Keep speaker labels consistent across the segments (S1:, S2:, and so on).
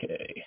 S1: Okay.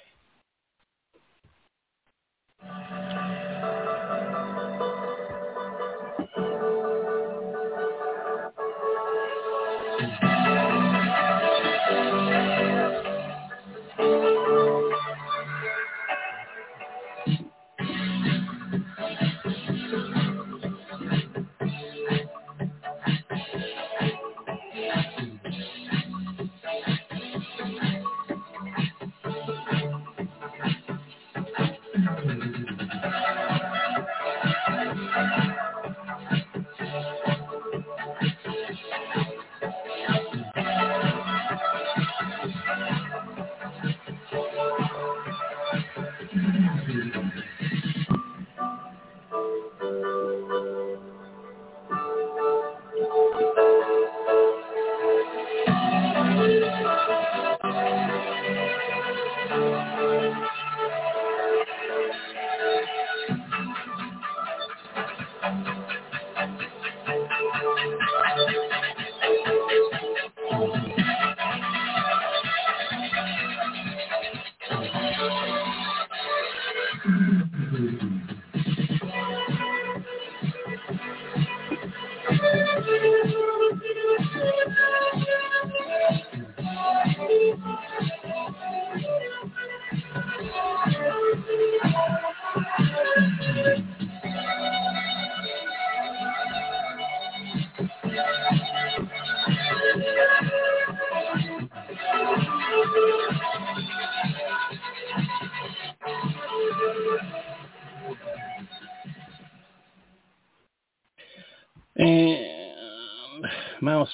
S1: And mouse.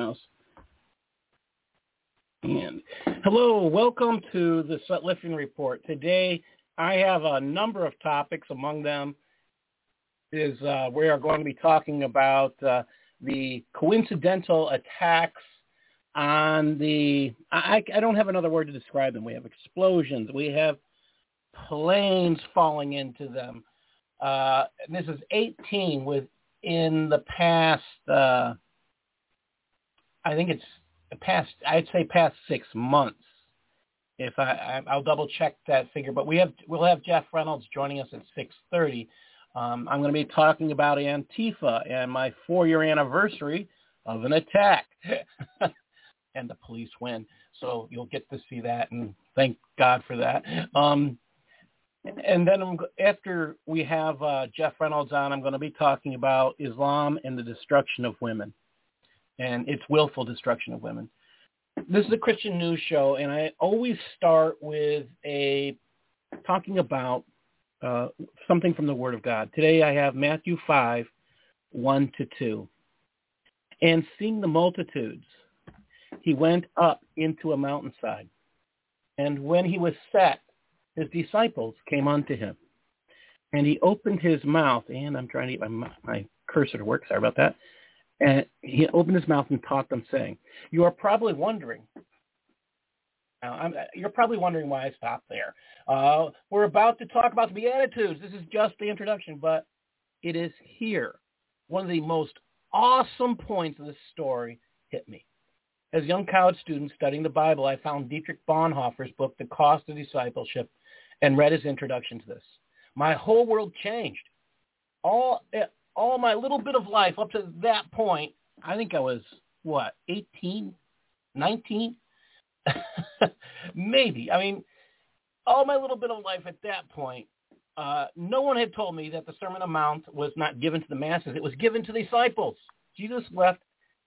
S1: And hello, welcome to the Lifting Report. Today, I have a number of topics. Among them is we are going to be talking about the coincidental attacks on the, I don't have another word to describe them. We have explosions. We have planes falling into them. This is 18 within the past, I think it's past 6 months. If I'll double check that figure, but we'll have Jeff Reynolds joining us at 6:30. I'm going to be talking about Antifa and my 4-year anniversary of an attack, and the police win. So you'll get to see that, and thank God for that. And then after we have Jeff Reynolds on, I'm going to be talking about Islam and the destruction of women, and its willful destruction of women. This is a Christian news show, and I always start with talking about something from the Word of God. Today I have Matthew 5, 1-2. And seeing the multitudes, he went up into a mountainside. And when he was set, his disciples came unto him. And he opened his mouth, and I'm trying to get my cursor to work, sorry about that. And he opened his mouth and taught them, saying, you are probably wondering, you're probably wondering why I stopped there. We're about to talk about the Beatitudes. This is just the introduction, but it is here. One of the most awesome points of this story hit me. As a young college student studying the Bible, I found Dietrich Bonhoeffer's book, The Cost of Discipleship, and read his introduction to this. My whole world changed. All my little bit of life up to that point, I think I was, 18, 19? Maybe. I mean, all my little bit of life at that point, no one had told me that the Sermon on the Mount was not given to the masses. It was given to the disciples. Jesus left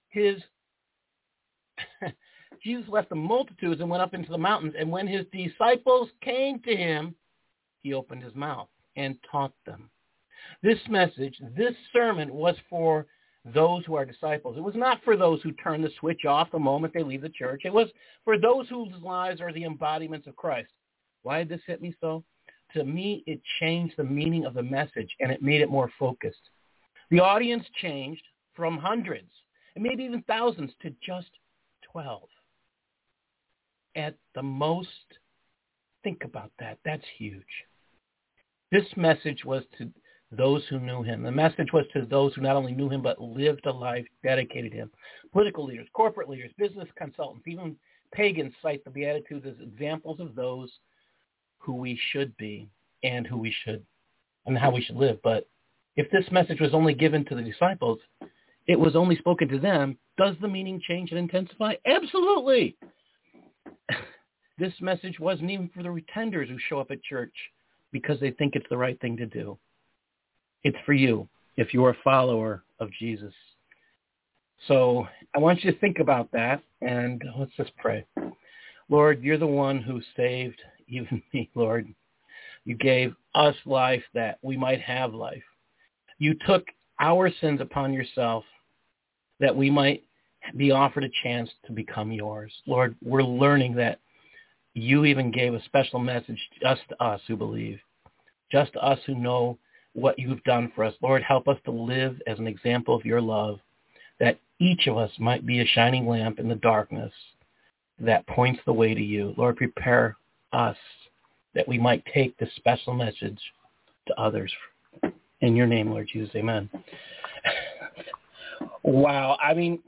S1: the multitudes and went up into the mountains. And when his disciples came to him, he opened his mouth and taught them. This message, this sermon was for those who are disciples. It was not for those who turn the switch off the moment they leave the church. It was for those whose lives are the embodiments of Christ. Why did this hit me so? To me, it changed the meaning of the message, and it made it more focused. The audience changed from hundreds, and maybe even thousands, to just 12. At the most, think about that. That's huge. This message was to those who knew him. The message was to those who not only knew him, but lived a life dedicated to him. Political leaders, corporate leaders, business consultants, even pagans cite the Beatitudes as examples of those who we should be and how we should live. But if this message was only given to the disciples, it was only spoken to them, does the meaning change and intensify? Absolutely. This message wasn't even for the pretenders who show up at church because they think it's the right thing to do. It's for you if you're a follower of Jesus. So I want you to think about that, and let's just pray. Lord, you're the one who saved even me, Lord. You gave us life that we might have life. You took our sins upon yourself that we might be offered a chance to become yours. Lord, we're learning that you even gave a special message just to us who believe, just to us who know what you've done for us. Lord, help us to live as an example of your love, that each of us might be a shining lamp in the darkness that points the way to you. Lord, prepare us that we might take this special message to others. In your name, Lord Jesus, amen. Wow. I mean,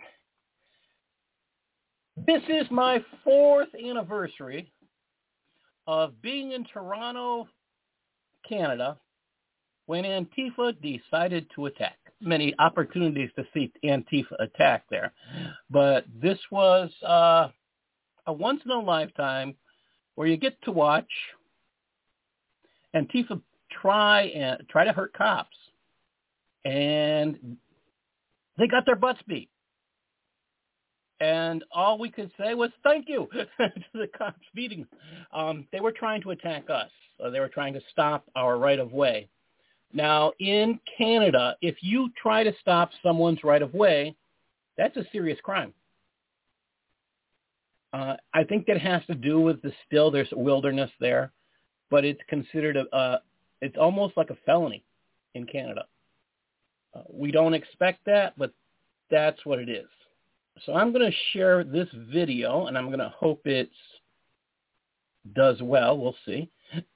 S1: this is my 4th anniversary of being in Toronto, Canada, when Antifa decided to attack. Many opportunities to see Antifa attack there. But this was a once-in-a-lifetime where you get to watch Antifa try to hurt cops. And they got their butts beat. And all we could say was thank you to the cops beating. They were trying to attack us. They were trying to stop our right of way. Now, in Canada, if you try to stop someone's right of way, that's a serious crime. I think that has to do with there's wilderness there, but it's considered it's almost like a felony in Canada. We don't expect that, but that's what it is. So I'm going to share this video, and I'm going to hope it does well. We'll see.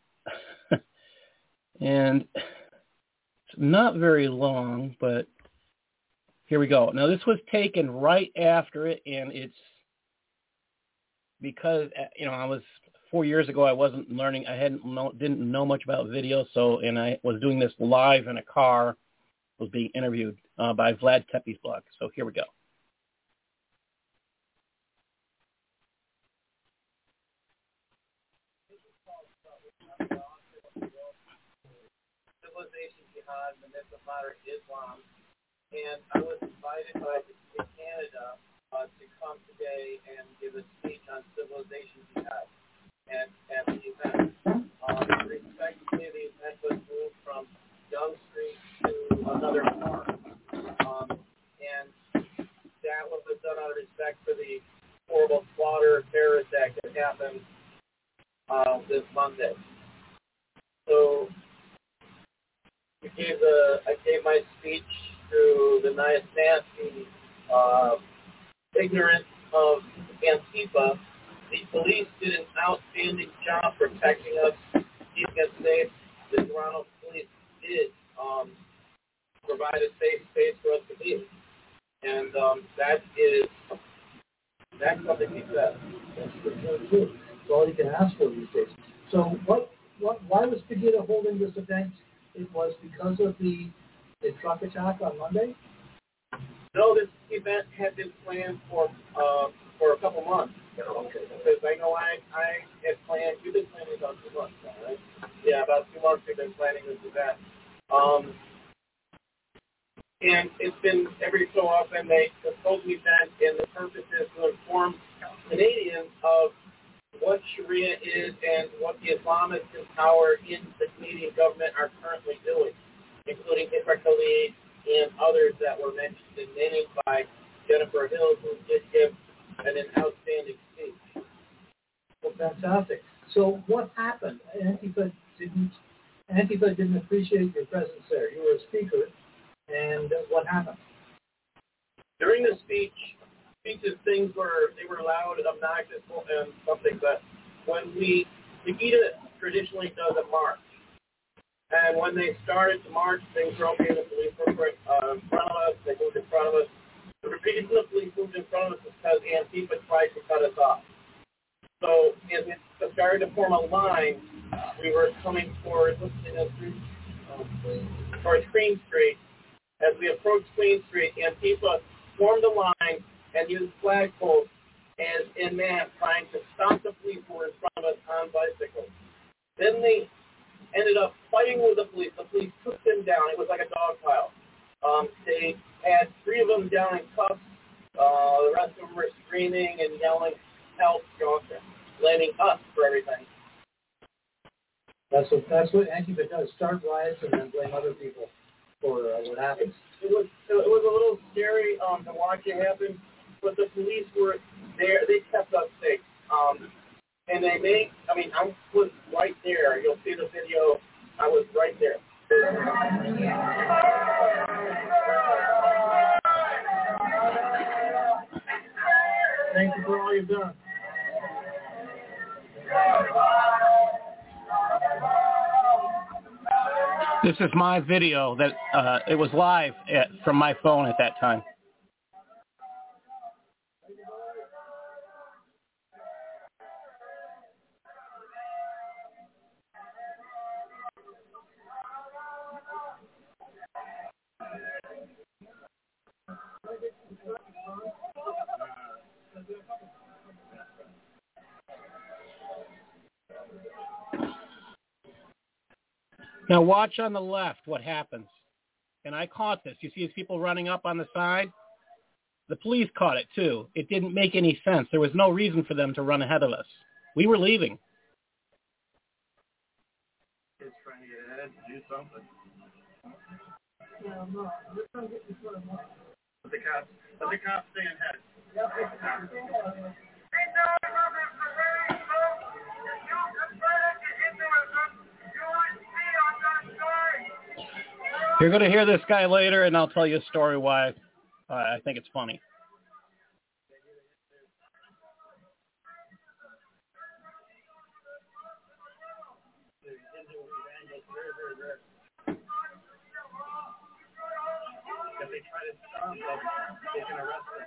S1: And it's not very long, but here we go. Now, this was taken right after it, and it's because, I was 4 years ago, I wasn't learning. I didn't know much about video, and I was doing this live in a car. Was being interviewed by Vlad Tepes' blog. So here we go.
S2: Civilization Jihad, the myth of modern Islam, and I was invited by Canada to come today and give a speech on Civilization Jihad at the event. Respectively, the event was moved from Young Street to another park, and that was done out of respect for the horrible slaughter terrorist act that happened this Monday. So I gave my speech through the nasty ignorance of Antifa. The police did an outstanding job protecting us, keeping us safe. The Toronto police did provide a safe space for us to be. And that's something he said.
S3: That's true. It's all you can ask for these days. So why was Pegida holding this event? It was because of the truck attack on Monday?
S2: No, this event had been planned for a couple months.
S3: Okay.
S2: Because I know I had planned, you've been planning about 2 months now, right? Yeah, about 2 months we've been planning this event. And it's been every so often they hold the event, and the purpose is to inform Canadians of what Sharia is and what the Islamists in power in the Canadian government are currently doing, including Ifra Khalid and others that were mentioned and named by Jennifer Hill, who did give an outstanding speech.
S3: Well, fantastic. So what happened? Antifa didn't appreciate your presence there. You were a speaker, and what happened?
S2: During the speeches, things were loud, obnoxious, and something. But when Pegida traditionally does a march, and when they started to march, things were okay. The police were in front of us. They moved in front of us. The reason the police moved in front of us is because Antifa tried to cut us off. So as we started to form a line, we were coming towards Queen Street. As we approached Queen Street, Antifa formed a line and used flagpoles as in mass trying to stop the police who were in front of us on bicycles. Then they ended up fighting with the police. The police took them down. It was like a dog pile. They had 3 of them down in cuffs. The rest of them were screaming and yelling, "Help, Johnson," blaming us for everything.
S3: That's what Antifa does: start riots and then blame other people for what happens.
S2: It was a little scary to watch it happen, but the police were there. They kept us safe. And I was right there. You'll see the video. I was right there.
S3: Thank you for all you've done.
S1: This is my video that it was live from my phone at that time. Now watch on the left what happens. And I caught this. You see these people running up on the side? The police caught it too. It didn't make any sense. There was no reason for them to run ahead of us. We were leaving.
S2: Kids trying to get ahead to do something. Let the cops stay ahead.
S1: You're going to hear this guy later, and I'll tell you a story why I think it's funny.
S2: If they try to stop them, they can arrest them.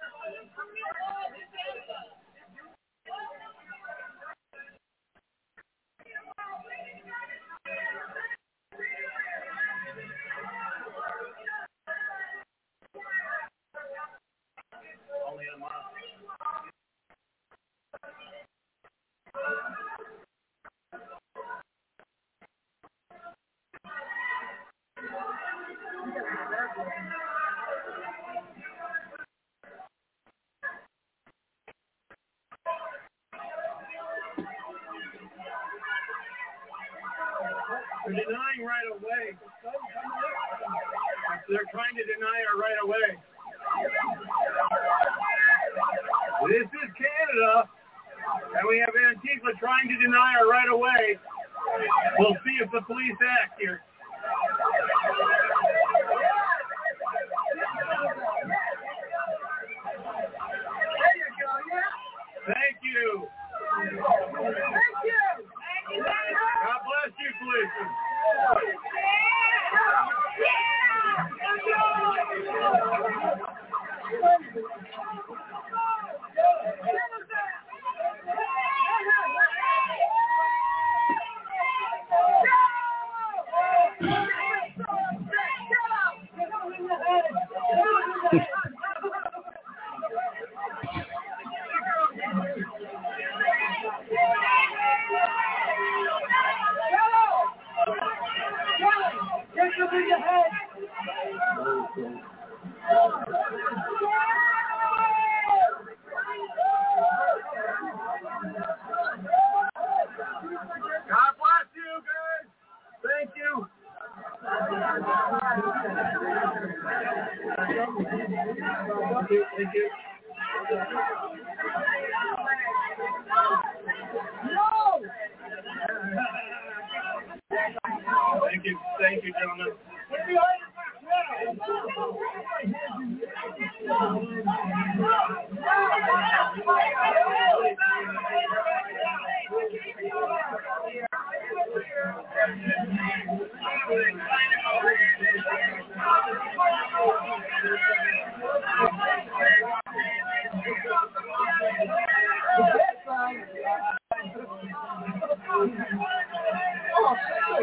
S2: Only a month. They're denying right away. They're trying to deny our right away. This is Canada, and we have Antifa trying to deny our right away. We'll see if the police act here. Thank you. God bless you, policemen. God bless you, guys. Thank you. Thank you. Thank you, gentlemen.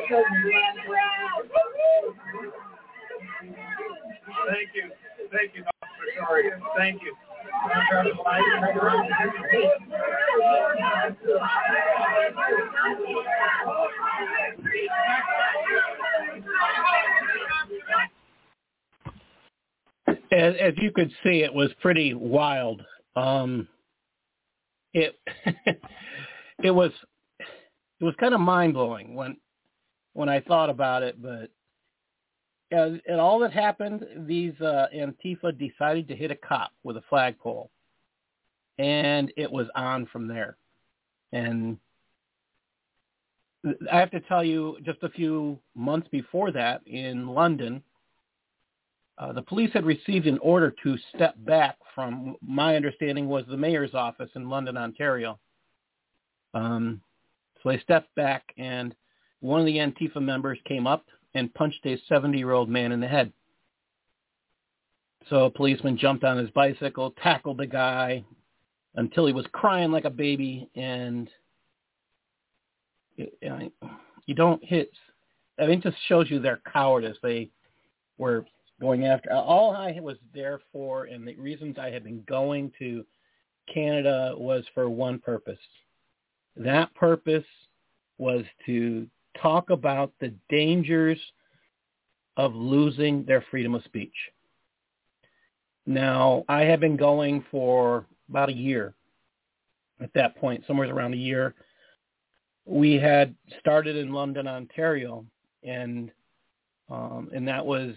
S2: Thank you, Officer. Sorry. Thank you.
S1: As you could see, it was pretty wild. It it was kind of mind blowing when I thought about it. But and all that happened, these Antifa decided to hit a cop with a flagpole, and it was on from there. And I have to tell you, just a few months before that, in London, the police had received an order to step back from, my understanding was, the mayor's office in London, Ontario. So they stepped back, and one of the Antifa members came up and punched a 70-year-old man in the head. So a policeman jumped on his bicycle, tackled the guy until he was crying like a baby, and you don't hit. I mean, it just shows you their cowardice. They were going after. All I was there for, and the reasons I had been going to Canada, was for one purpose. That purpose was to talk about the dangers of losing their freedom of speech. Now, I had been going for about a year at that point, somewhere around a year. We had started in London, Ontario, and that was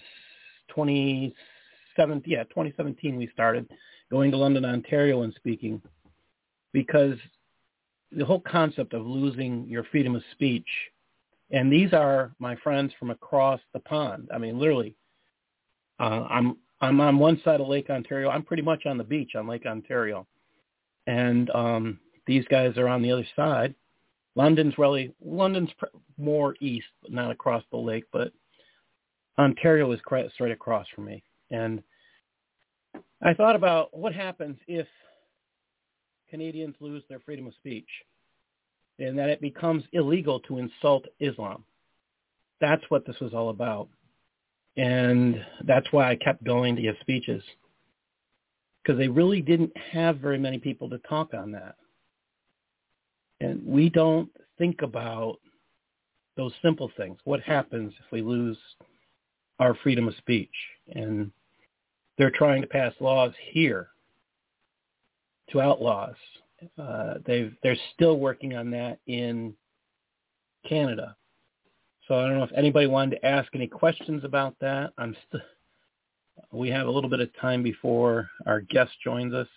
S1: 2017 we started going to London, Ontario and speaking, because the whole concept of losing your freedom of speech, and these are my friends from across the pond. I mean, literally, I'm on one side of Lake Ontario. I'm pretty much on the beach on Lake Ontario, and these guys are on the other side. London's more east, but not across the lake, but Ontario is straight across from me. And I thought about what happens if Canadians lose their freedom of speech and that it becomes illegal to insult Islam. That's what this was all about. And that's why I kept going to give speeches, because they really didn't have very many people to talk on that. And we don't think about those simple things. What happens if we lose our freedom of speech? And they're trying to pass laws here to outlaw us. They're still working on that in Canada. So I don't know if anybody wanted to ask any questions about that. We have a little bit of time before our guest joins us.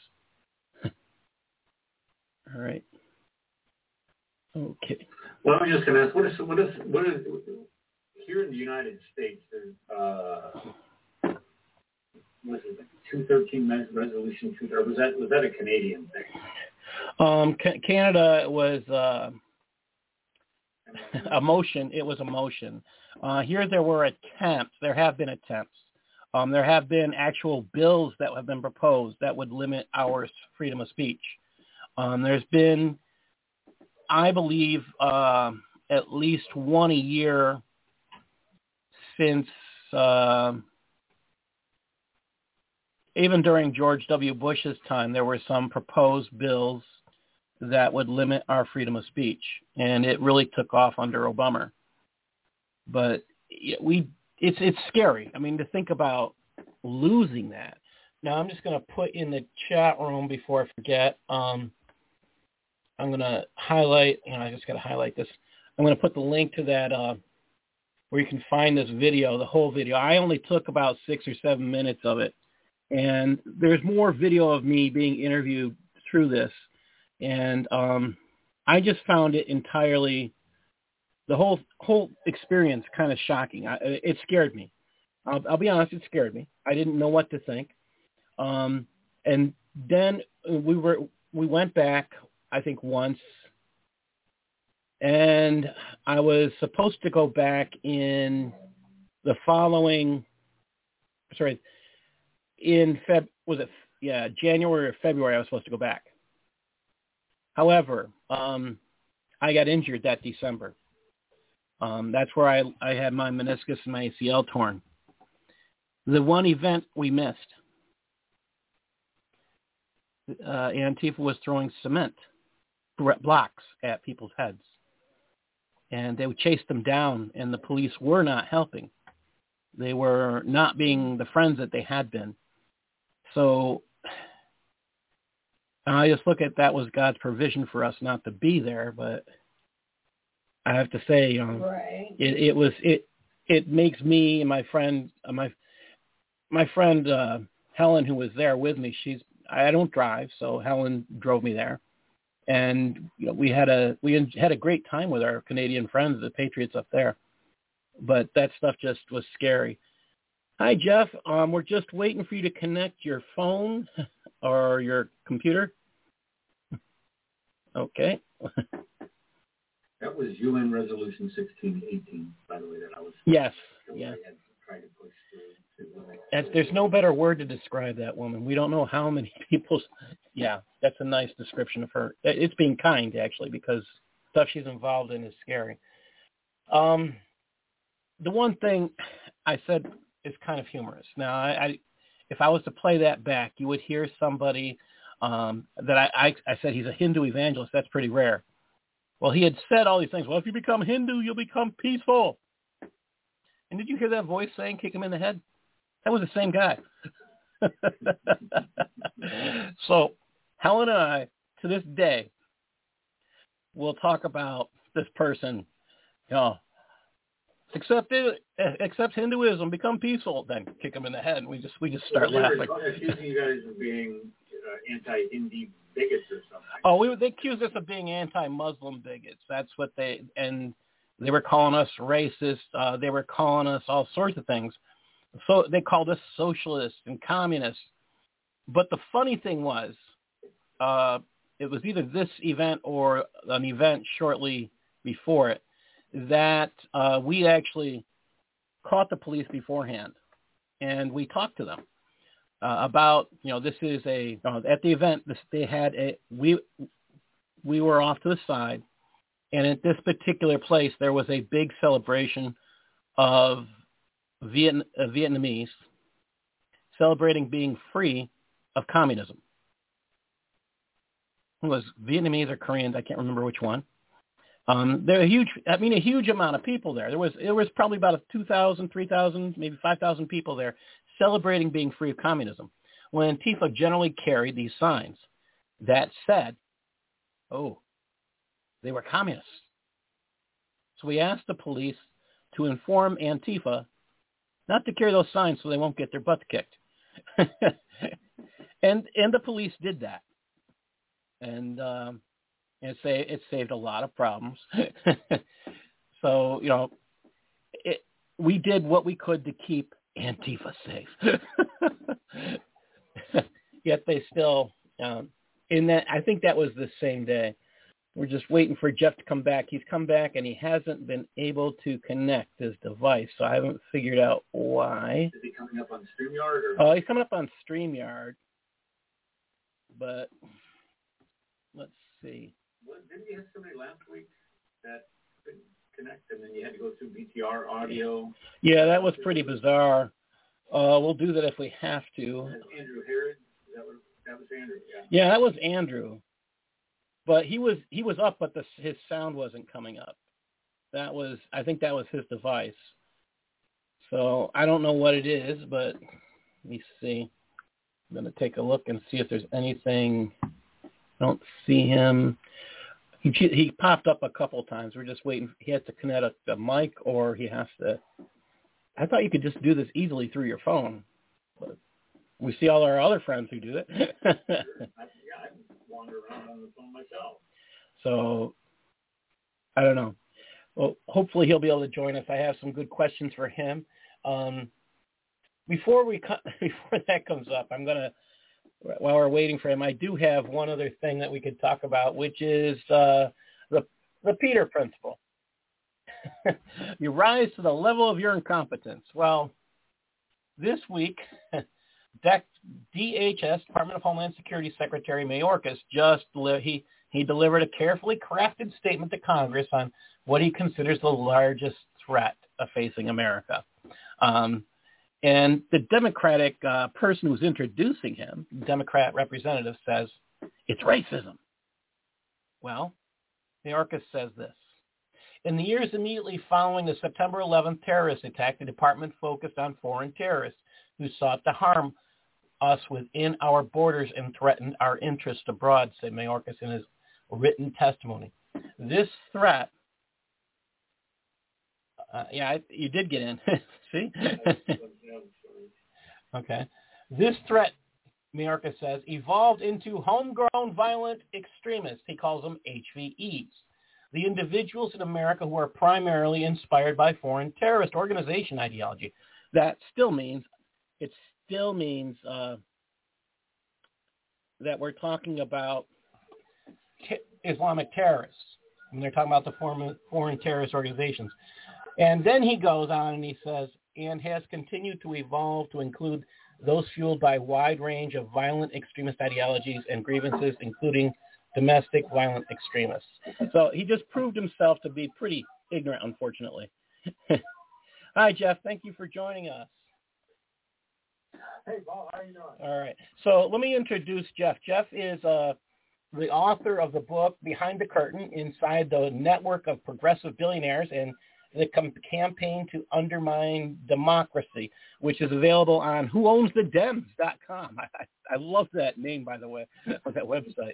S1: All right. Okay.
S4: Well, I'm just going to ask, what is here in the United States? There's what is it, 213 resolution 2, or was that a Canadian thing?
S1: Canada was a motion. It was a motion. Here there were attempts. There have been attempts. There have been actual bills that have been proposed that would limit our freedom of speech. There's been, I believe, at least one a year since even during George W. Bush's time, there were some proposed bills that would limit our freedom of speech, and it really took off under Obama. But it's scary. I mean, to think about losing that. Now, I'm just going to put in the chat room before I forget. I'm going to highlight, I just got to highlight this. I'm going to put the link to that where you can find this video, the whole video. I only took about 6 or 7 minutes of it. And there's more video of me being interviewed through this. And I just found it entirely, the whole experience kind of shocking. It scared me. I'll be honest, it scared me. I didn't know what to think. And then we went back, I think, once. And I was supposed to go back in the following, January or February I was supposed to go back. However, I got injured that December. That's where I had my meniscus and my ACL torn. The one event we missed, Antifa was throwing cement blocks at people's heads. And they would chase them down, and the police were not helping. They were not being the friends that they had been. So I just look at that was God's provision for us not to be there. But I have to say,
S5: right.
S1: it makes me and my friend Helen, who was there with me. I don't drive, so Helen drove me there. And we had a great time with our Canadian friends, the Patriots up there. But that stuff just was scary. Hi, Jeff. We're just waiting for you to connect your phone or your computer. Okay.
S4: That was UN Resolution 1618, by the way, that I was.
S1: Yes. Yeah.
S4: Trying to push through.
S1: There's no better word to describe that woman. We don't know how many people. Yeah, that's a nice description of her. It's being kind, actually, because stuff she's involved in is scary. The one thing I said is kind of humorous. Now, if I was to play that back, you would hear somebody that I said he's a Hindu evangelist. That's pretty rare. Well, he had said all these things. Well, if you become Hindu, you'll become peaceful. And did you hear that voice saying, kick him in the head? That was the same guy. So Helen and I, to this day, will talk about this person, accept Hinduism, become peaceful, then kick him in the head. We just start laughing.
S4: Accusing you guys of being anti-Hindi bigots or something.
S1: Oh, they accused us of being anti-Muslim bigots. That's what they were calling us racist. They were calling us all sorts of things. So they called us socialists and communists. But the funny thing was, it was either this event or an event shortly before it that we actually caught the police beforehand, and we talked to them about, this is at the event, they had we were off to the side, and at this particular place, there was a big celebration of Vietnamese celebrating being free of communism. It was Vietnamese or Koreans, I can't remember which one. There were a huge amount of people there. It was probably about 2,000, 3,000, maybe 5,000 people there celebrating being free of communism. When Antifa generally carried these signs that said, they were communists. So we asked the police to inform Antifa not to carry those signs so they won't get their butts kicked. and the police did that. And it saved a lot of problems. So, we did what we could to keep Antifa safe. Yet they still, I think that was the same day. We're just waiting for Jeff to come back. He's come back, and he hasn't been able to connect his device, so I haven't figured out why.
S4: Is he coming up on StreamYard? Or?
S1: He's coming up on StreamYard, but let's see.
S4: Didn't you have somebody last week that couldn't connect, and then you had to go through BTR audio?
S1: Yeah, that was pretty bizarre. We'll do that if we have to.
S4: Andrew Herod? That was Andrew, yeah.
S1: Yeah, that was Andrew. But he was up, but his sound wasn't coming up. I think that was his device. So I don't know what it is, but let me see. I'm going to take a look and see if there's anything. I don't see him. He popped up a couple times. We're just waiting. He has to connect a mic, or he has to. I thought you could just do this easily through your phone. But we see all our other friends who do it.
S4: Sure. I wander around on the phone myself.
S1: So, I don't know. Well, hopefully he'll be able to join us. I have some good questions for him. Before that comes up, I'm going to, while we're waiting for him, I do have one other thing that we could talk about, which is the Peter Principle. You rise to the level of your incompetence. Well, this week, DHS, Department of Homeland Security Secretary Mayorkas, he delivered a carefully crafted statement to Congress on what he considers the largest threat facing America. And the Democratic person who's introducing him, Democrat representative, says, it's racism. Well, Mayorkas says this. In the years immediately following the September 11th terrorist attack, the department focused on foreign terrorists who sought to harm us within our borders and threatened our interests abroad, said Mayorkas in his written testimony. This threat, you did get in. See? Okay. This threat, Mayorkas says, evolved into homegrown violent extremists. He calls them HVEs. The individuals in America who are primarily inspired by foreign terrorist organization ideology. That still means that we're talking about Islamic terrorists. And they're talking about the foreign terrorist organizations. And then he goes on and he says, and has continued to evolve to include those fueled by a wide range of violent extremist ideologies and grievances, including domestic violent extremists. So he just proved himself to be pretty ignorant, unfortunately. Hi, Jeff. Thank you for joining us.
S5: Hey, Paul. How are you doing?
S1: All right. So let me introduce Jeff. Jeff is the author of the book Behind the Curtain, Inside the Network of Progressive Billionaires and the Campaign to Undermine Democracy, which is available on whownsthedems.com. I love that name, by the way, of that website.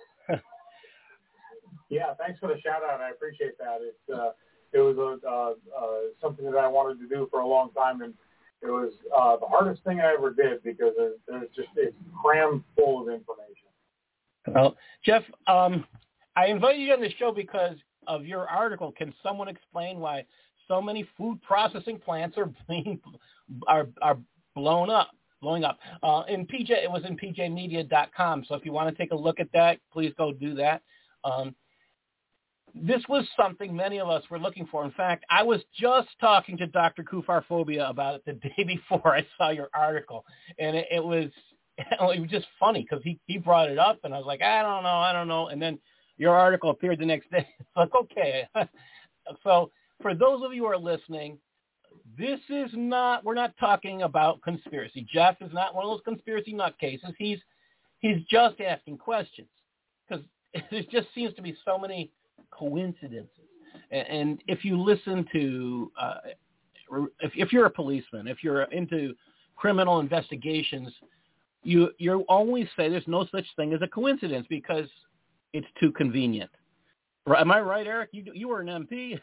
S5: Yeah, thanks for the shout out. I appreciate that. It was something that I wanted to do for a long time, and it was the hardest thing I ever did because it's crammed full of information.
S1: Well, Jeff, I invited you on the show because of your article. Can someone explain why so many food processing plants are blowing up? It was in pjmedia.com. So if you want to take a look at that, please go do that. This was something many of us were looking for. In fact, I was just talking to Dr. Kufarphobia about it the day before I saw your article, and it was just funny because he brought it up, and I was like, I don't know, and then your article appeared the next day. It's like, okay. So for those of you who are listening, we're not talking about conspiracy. Jeff is not one of those conspiracy nutcases. He's just asking questions because there just seems to be so many coincidences. And if you listen to, if you're a policeman, if you're into criminal investigations, you always say there's no such thing as a coincidence because it's too convenient. Am I right, Eric? You were an MP.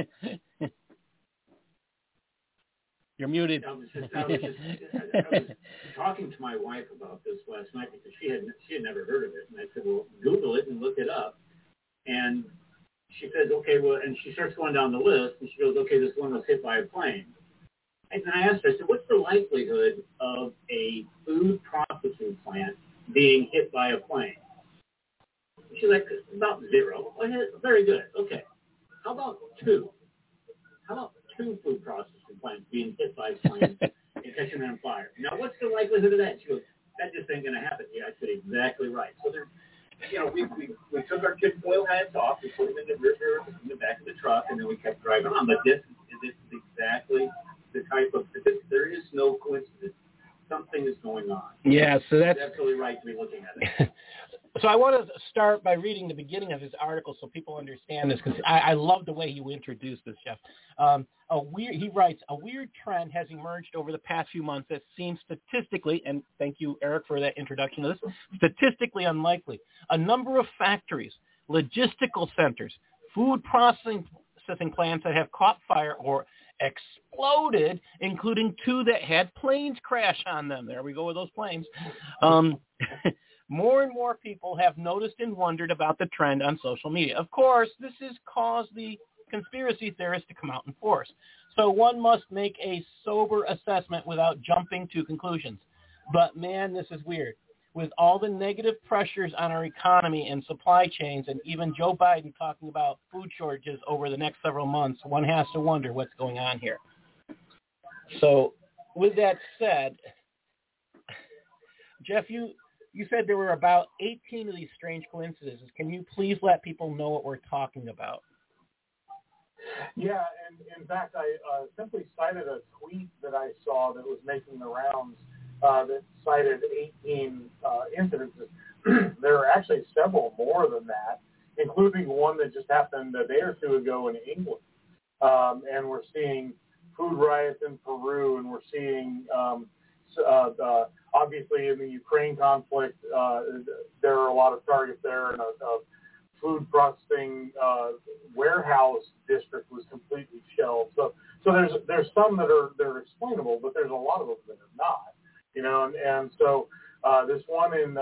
S1: You're muted.
S4: I was talking to my wife about this last night because she had never heard of it, and I said, "Well, Google it and look it up." And she says, "Okay, well," and she starts going down the list, and she goes, "Okay, this one was hit by a plane." And then I asked her, I said, "What's the likelihood of a food processing plant being hit by a plane?" She's like, "About 0." Oh, yeah, very good. Okay. How about 2? How about 2 food processing plants being hit by planes and catching on fire? Now, what's the likelihood of that? She goes, "That just ain't going to happen." Yeah, I said, exactly right. So there, we took our tinfoil hats off, we put them in the back of the truck, and then we kept driving on. But this is exactly the type of, there is no coincidence. Something is going on.
S1: Yeah, so that's
S4: absolutely right to be looking at it.
S1: So I want to start by reading the beginning of his article so people understand this, because I love the way you introduced this, Jeff. He writes, a weird trend has emerged over the past few months that seems statistically, and thank you, Eric, for that introduction to this, statistically unlikely. A number of factories, logistical centers, food processing plants that have caught fire or exploded, including 2 that had planes crash on them. There we go with those planes. More and more people have noticed and wondered about the trend on social media. Of course, this has caused the conspiracy theorists to come out in force. So one must make a sober assessment without jumping to conclusions. But man, this is weird. With all the negative pressures on our economy and supply chains, and even Joe Biden talking about food shortages over the next several months, one has to wonder what's going on here. So with that said, Jeff, you said there were about 18 of these strange coincidences. Can you please let people know what we're talking about?
S5: Yeah, and in fact, I simply cited a tweet that I saw that was making the rounds that cited 18 incidences. There are actually several more than that, including one that just happened a day or two ago in England. And we're seeing food riots in Peru, and we're seeing, obviously, in the Ukraine conflict, there are a lot of targets there, and a food processing warehouse district was completely shelled. So there's some that are explainable, but there's a lot of them that are not. You know, and so this one in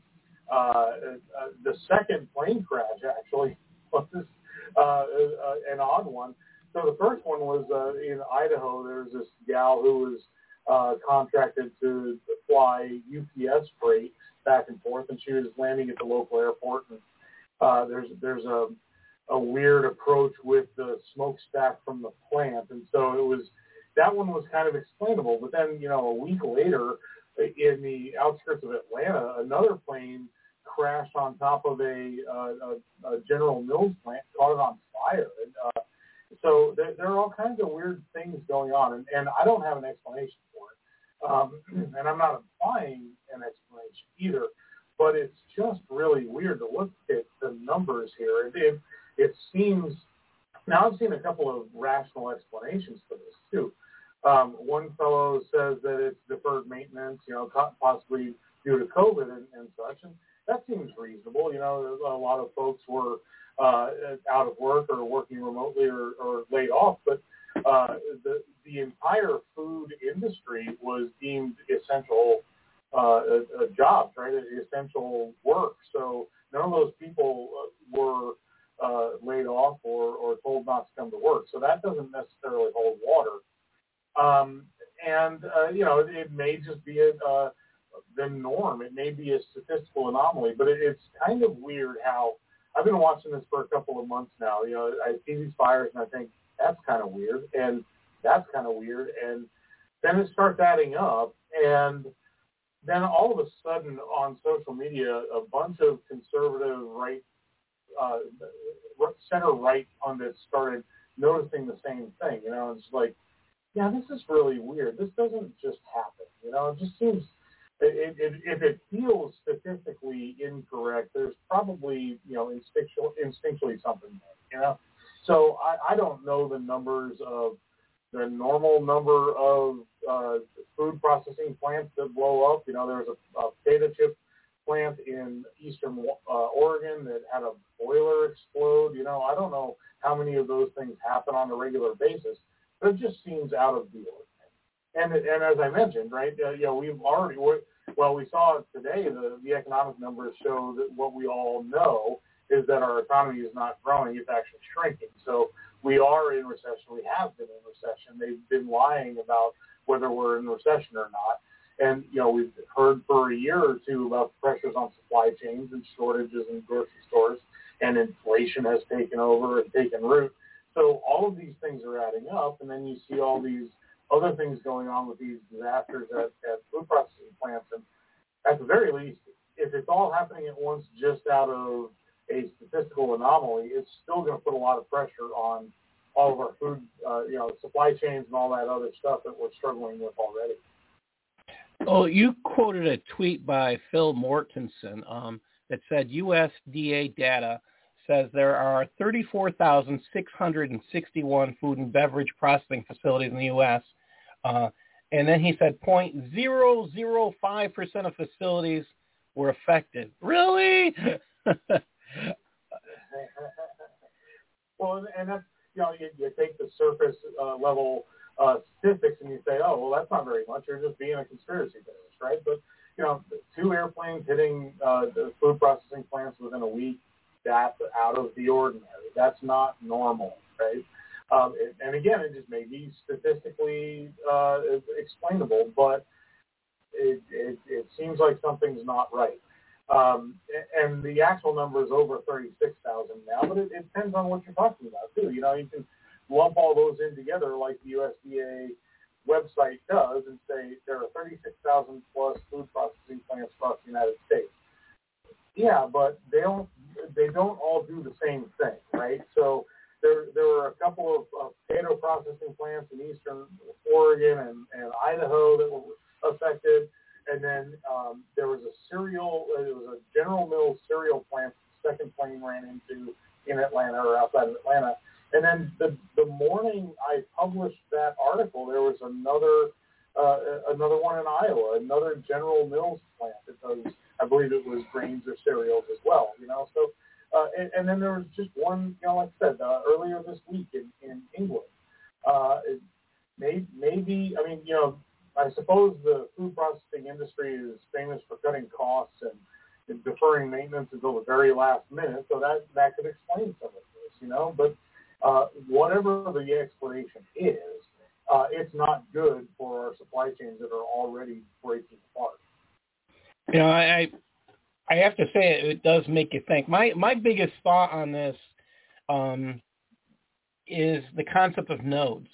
S5: the second plane crash actually was an odd one. So the first one was in Idaho. There was this gal who was contracted to fly UPS freight back and forth, and she was landing at the local airport. And there's a weird approach with the smokestack from the plant, and so that one was kind of explainable. But then, you know, a week later, in the outskirts of Atlanta, another plane crashed on top of a General Mills plant, caught it on fire. And, so there are all kinds of weird things going on, and I don't have an explanation for it. And I'm not implying an explanation either, but it's just really weird to look at the numbers here. It seems, now I've seen a couple of rational explanations for this too. One fellow says that it's deferred maintenance, you know, possibly due to COVID and such, and that seems reasonable. You know, a lot of folks were out of work or working remotely or laid off, but the entire food industry was deemed essential jobs, right? Essential work. So none of those people were laid off or told not to come to work. So that doesn't necessarily hold water. You know, it may just be the norm. It may be a statistical anomaly, but it's kind of weird how I've been watching this for a couple of months now. You know, I see these fires and I think that's kind of weird, and that's kind of weird, and then it starts adding up, and then all of a sudden on social media, a bunch of conservative right, center-right pundits started noticing the same thing. You know, it's like, yeah, this is really weird. This doesn't just happen. You know, it just seems, if it feels statistically incorrect, there's probably, you know, instinctually something there, you know. So I don't know the numbers of the normal number of food processing plants that blow up. You know, there's a potato chip plant in eastern Oregon that had a boiler explode. You know, I don't know how many of those things happen on a regular basis, but it just seems out of the ordinary. And as I mentioned, right, you know, we saw it today, the economic numbers show that what we all know is that our economy is not growing, it's actually shrinking. So we are in recession, we have been in recession. They've been lying about whether we're in recession or not. And, you know, we've heard for a year or two about the pressures on supply chains and shortages in grocery stores, and inflation has taken over and taken root. So all of these things are adding up, and then you see all these other things going on with these disasters at food processing plants. And at the very least, if it's all happening at once just out of a statistical anomaly, it's still going to put a lot of pressure on all of our food, you know, supply chains and all that other stuff that we're struggling with already.
S1: Oh, you quoted a tweet by Phil Mortensen that said USDA data says there are 34,661 food and beverage processing facilities in the U.S., and then he said 0.005% of facilities were affected. Really?
S5: Well, and that's, you know, you take the surface level statistics and you say, oh, well, that's not very much. You're just being a conspiracy theorist, right? But, you know, 2 airplanes hitting the food processing plants within a week, that's out of the ordinary. That's not normal, right? And again, it just may be statistically explainable, but it seems like something's not right. And the actual number is over 36,000 now, but it depends on what you're talking about too. You know, you can lump all those in together like the USDA website does and say there are 36,000 plus food processing plants across the United States. Yeah, but they don't all do the same thing, right? So there were a couple of potato processing plants in eastern Oregon and Idaho that were affected, and then there was a General Mills cereal plant the second plane ran into in Atlanta or outside of Atlanta. And then the morning I published that article, there was another one in Iowa, another General Mills plant that does, I believe it was grains or cereals as well, So, and then there was just one, like I said, earlier this week in England. Maybe, I suppose the food processing industry is famous for cutting costs and deferring maintenance until the very last minute, so that could explain some of this, But whatever the explanation is, it's not good for our supply chains that are already breaking apart.
S1: I have to say it does make you think. My biggest thought on this is the concept of nodes.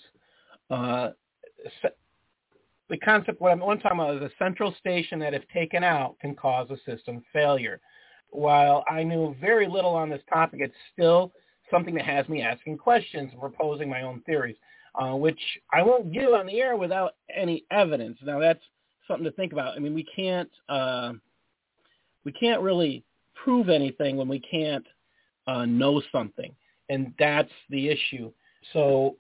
S1: The concept, what I'm talking about, is a central station that, if taken out, can cause a system failure. While I knew very little on this topic, it's still something that has me asking questions and proposing my own theories, which I won't give on the air without any evidence. Now, that's something to think about. We can't really prove anything when we can't know something, and that's the issue. So,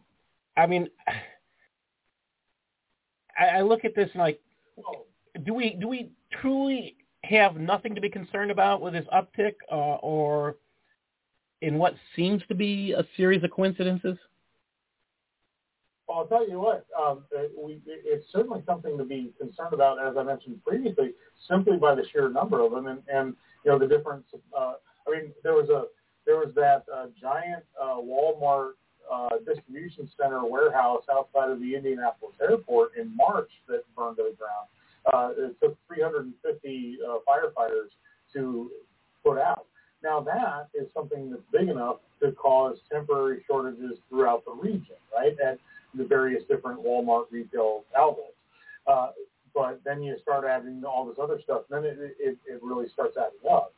S1: I look at this and like, do we truly have nothing to be concerned about with this uptick, or in what seems to be a series of coincidences?
S5: Well, I'll tell you what, it's certainly something to be concerned about, as I mentioned previously, simply by the sheer number of them, and the difference. There was that giant Walmart distribution center warehouse outside of the Indianapolis airport in March that burned to the ground. It took 350 firefighters to put out. Now that is something that's big enough to cause temporary shortages throughout the region, right, at the various different Walmart retail outlets. But then you start adding all this other stuff, then it really starts adding up,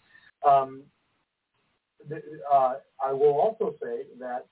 S5: I will also say that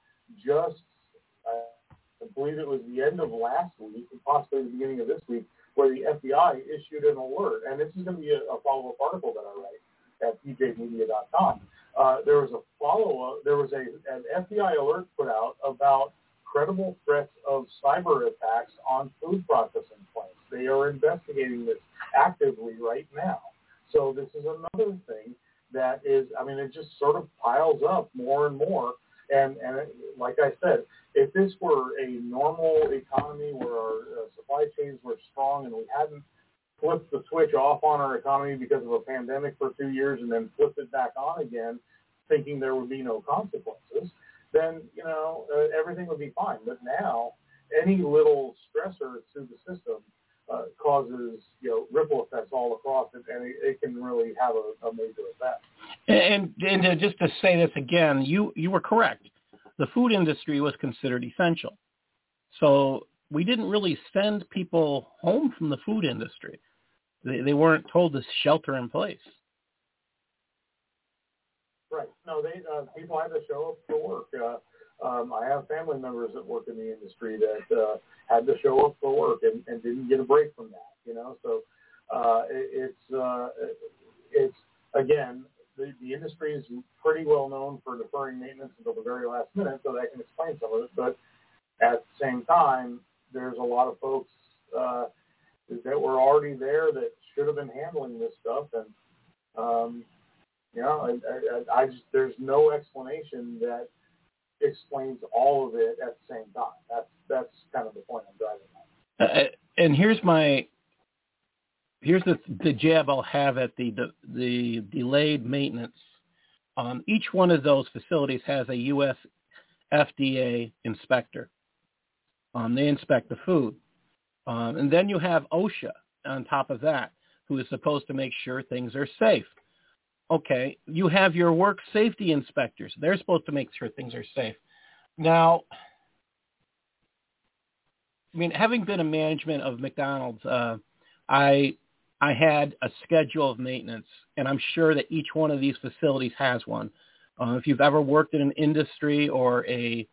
S5: I believe it was the end of last week, and possibly the beginning of this week, where the FBI issued an alert, and this is going to be a follow-up article that I write at pjmedia.com. There was an FBI alert put out about credible threats of cyber attacks on food processing plants. They are investigating this actively right now. So this is another thing that is, it just sort of piles up more and more. And like I said, if this were a normal economy where our supply chains were strong and we hadn't flipped the switch off on our economy because of a pandemic for 2 years and then flipped it back on again, thinking there would be no consequences, then, everything would be fine. But now, any little stressor to the system causes, ripple effects all across it, and it can really have a major effect.
S1: And just to say this again, you were correct. The food industry was considered essential. So we didn't really send people home from the food industry. They weren't told to shelter in place. Right.
S5: No, people had to show up for work. I have family members that work in the industry that had to show up for work and didn't get a break from that. So it's again, the industry is pretty well known for deferring maintenance until the very last minute, so that can explain some of it. But at the same time, there's a lot of folks that were already there that should have been handling this stuff, and there's no explanation that explains all of it at the same time. That's kind of the point I'm driving at.
S1: And here's the jab I'll have at the delayed maintenance. Each one of those facilities has a U.S. FDA inspector. They inspect the food. And then you have OSHA on top of that, who is supposed to make sure things are safe. Okay, you have your work safety inspectors. They're supposed to make sure things are safe. Now, I mean, having been in management of McDonald's, I had a schedule of maintenance, and I'm sure that each one of these facilities has one. If you've ever worked in an industry or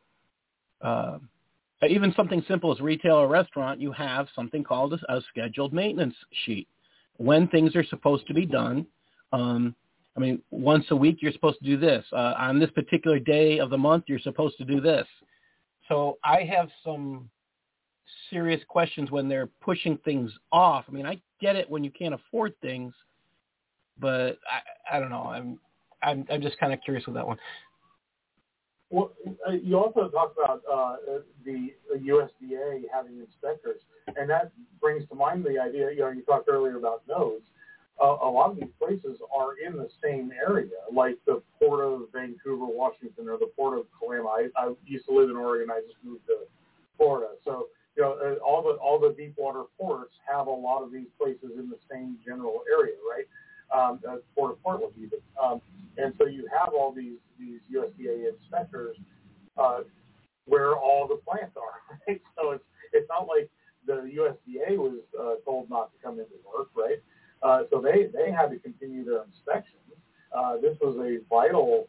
S1: even something simple as retail or restaurant, you have something called a scheduled maintenance sheet. When things are supposed to be done, I mean, once a week you're supposed to do this. On this particular day of the month, you're supposed to do this. So I have some serious questions when they're pushing things off. I mean, I get it when you can't afford things, but I don't know. I'm just kind of curious with that one.
S5: Well, you also talk about the USDA having inspectors, and that brings to mind the idea, you talked earlier about nodes. A lot of these places are in the same area, like the Port of Vancouver, Washington, or the Port of Kalama. I used to live in Oregon. I just moved to Florida. So, all the deep water ports have a lot of these places in the same general area, right? Port of Portland even. And so you have all these USDA inspectors where all the plants are, right? So it's not like the USDA was told not to come into work, right? So they had to continue their inspections. This was a vital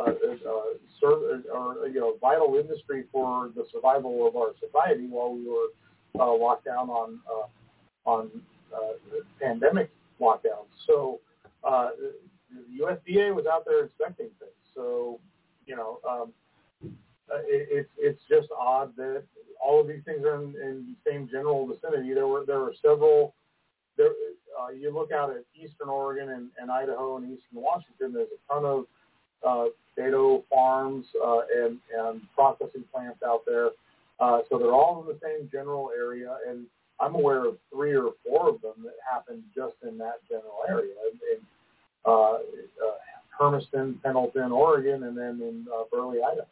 S5: vital industry for the survival of our society while we were locked down on pandemic lockdowns. So the USDA was out there inspecting things. So it's just odd that all of these things are in the same general vicinity. There were several. You look out at Eastern Oregon and Idaho and Eastern Washington, there's a ton of potato farms and processing plants out there. So they're all in the same general area, and I'm aware of 3 or 4 of them that happened just in that general area. Hermiston, Pendleton, Oregon, and then in Burley, Idaho.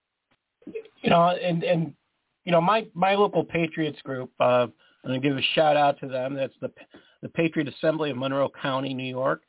S1: My local Patriots group, I'm going to give a shout out to them. That's the Patriot Assembly of Monroe County, New York.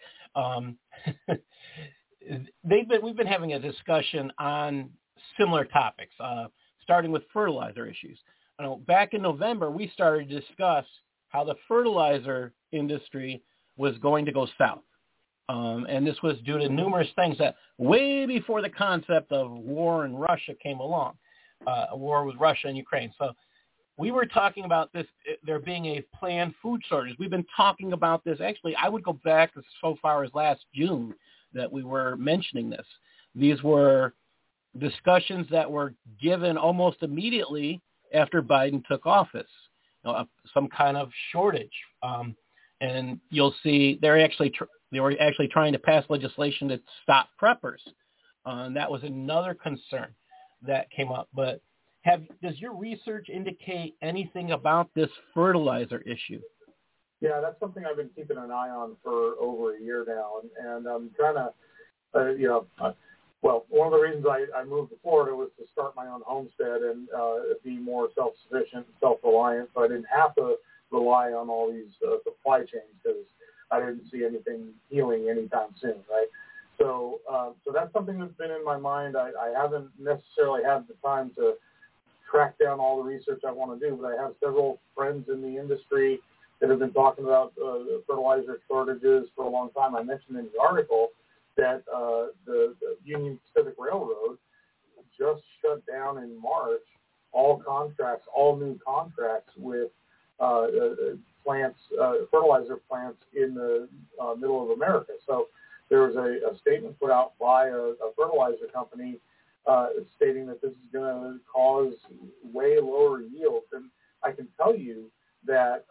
S1: We've been having a discussion on similar topics, starting with fertilizer issues. Back in November, we started to discuss how the fertilizer industry was going to go south. And this was due to numerous things that way before the concept of war in Russia came along, a war with Russia and Ukraine. So we were talking about this, there being a planned food shortage. We've been talking about this. Actually, I would go back so far as last June that we were mentioning this. These were discussions that were given almost immediately after Biden took office, some kind of shortage. And you'll see they were actually trying to pass legislation to stop preppers. That was another concern that came up. But does your research indicate anything about this fertilizer issue?
S5: Yeah, that's something I've been keeping an eye on for over a year now, and I'm trying to, one of the reasons I moved to Florida was to start my own homestead and be more self-sufficient and self-reliant, so I didn't have to rely on all these supply chains because I didn't see anything healing anytime soon, right? So that's something that's been in my mind. I haven't necessarily had the time to track down all the research I want to do, but I have several friends in the industry that have been talking about fertilizer shortages for a long time. I mentioned in the article that the Union Pacific Railroad just shut down in March all new contracts with plants, fertilizer plants in the middle of America. So there was a statement put out by a fertilizer company stating that this is going to cause way lower yields. And I can tell you that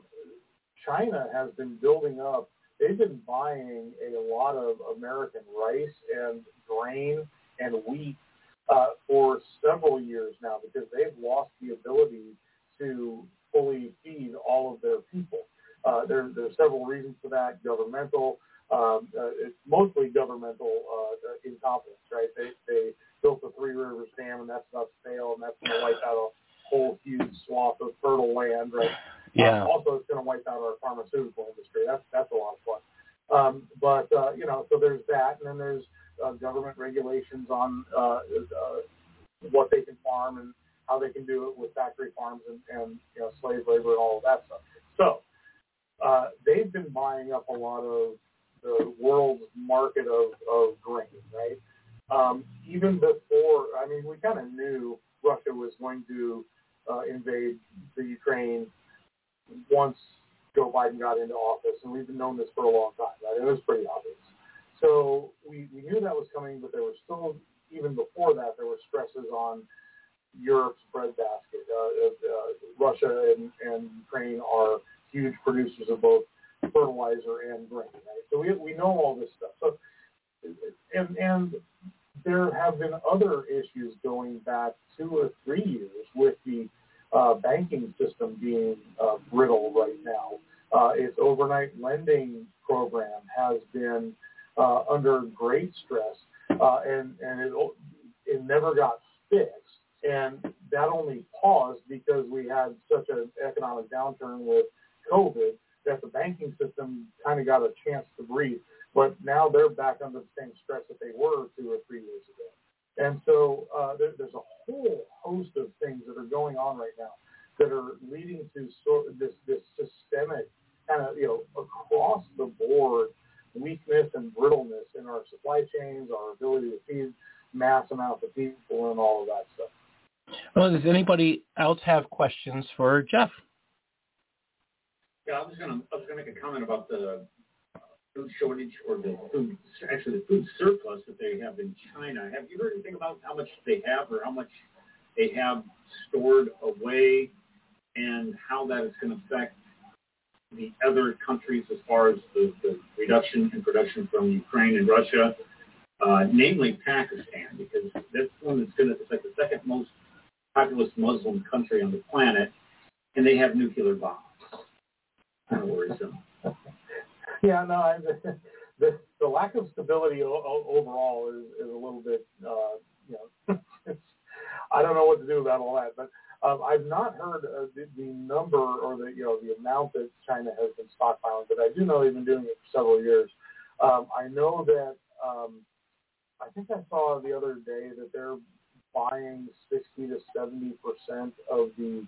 S5: China has been building up. They've been buying a lot of American rice and grain and wheat for several years now because they've lost the ability to fully feed all of their people. There's several reasons for that. Governmental, it's mostly governmental incompetence, right? They built the Three Rivers Dam, and that's about to fail, and that's going to wipe out a whole huge swath of fertile land, right?
S1: Yeah.
S5: Also, it's going to wipe out our pharmaceutical industry. That's a lot of fun. So there's that, and then there's government regulations on what they can farm how they can do it with factory farms and slave labor and all of that stuff. So they've been buying up a lot of the world's market of grain, right? Even before, we kind of knew Russia was going to invade the Ukraine once Joe Biden got into office, and we've known this for a long time, right? It was pretty obvious. So we knew that was coming, but there were still, even before that, there were stresses on Europe's breadbasket. Russia and Ukraine are huge producers of both fertilizer and grain, right? So we know all this stuff. So and there have been other issues going back 2 or 3 years with the banking system being brittle right now. Its overnight lending program has been under great stress, and it never got fixed. And that only paused because we had such an economic downturn with COVID that the banking system kind of got a chance to breathe. But now they're back under the same stress that they were 2 or 3 years ago. And so there's a whole host of things that are going on right now that are leading to this systemic kind of, across the board weakness and brittleness in our supply chains, our ability to feed mass amounts of people and all of that stuff.
S1: Well, does anybody else have questions for Jeff?
S4: Yeah, I was going to make a comment about the food shortage or the food surplus that they have in China. Have you heard anything about how much they have or how much they have stored away and how that is going to affect the other countries as far as the reduction in production from Ukraine and Russia, namely Pakistan, because that's one it's like the second most populous Muslim country on the planet, and they have nuclear bombs. Kind of worrisome.
S5: Yeah, no, the lack of stability overall is a little bit, I don't know what to do about all that, but I've not heard the number or the amount that China has been stockpiling, but I do know they've been doing it for several years. I know that I think I saw the other day that they're buying 60 to 70% of the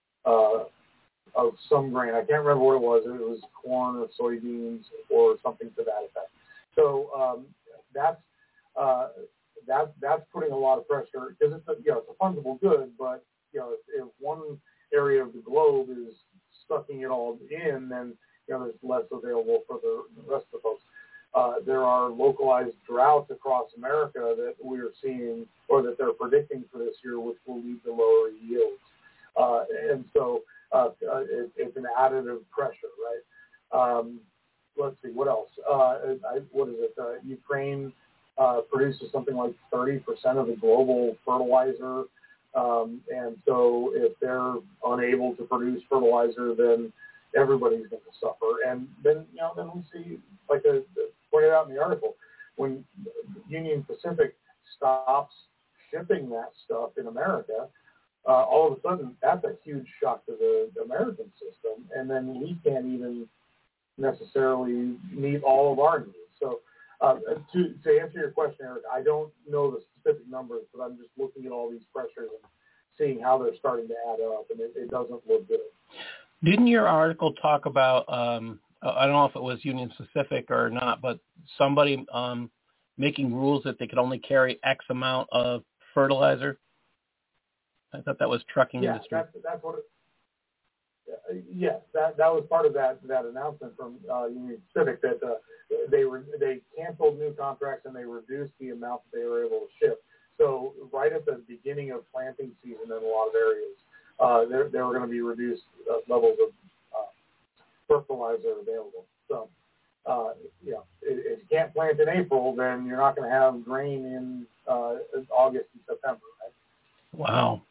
S5: of some grain. I can't remember what it was. It was corn or soybeans or something to that effect. So that's putting a lot of pressure because it's a fungible good, but if one area of the globe is sucking it all in, then there's less available for the rest of the folks. There are localized droughts across America that we are seeing, or that they're predicting for this year, which will lead to lower yields. And so it's an additive pressure, right? Let's see, what else? What is it? Ukraine produces something like 30% of the global fertilizer. And so if they're unable to produce fertilizer, then everybody's going to suffer. And then, then we see, like I pointed out in the article, when Union Pacific stops shipping that stuff in America, all of a sudden that's a huge shock to the American system. And then we can't even necessarily meet all of our needs. So to answer your question, Eric, I don't know the specific numbers, but I'm just looking at all these pressures and seeing how they're starting to add up, and it doesn't look good.
S1: Didn't your article talk about, I don't know if it was Union Pacific or not, but somebody making rules that they could only carry X amount of fertilizer? I thought that was trucking industry.
S5: That's what yes, that was part of that announcement from Union Pacific that they canceled new contracts and they reduced the amount that they were able to ship. So right at the beginning of planting season in a lot of areas, there were going to be reduced levels of fertilizer available. So if you can't plant in April, then you're not going to have grain in August and September, right?
S1: Wow.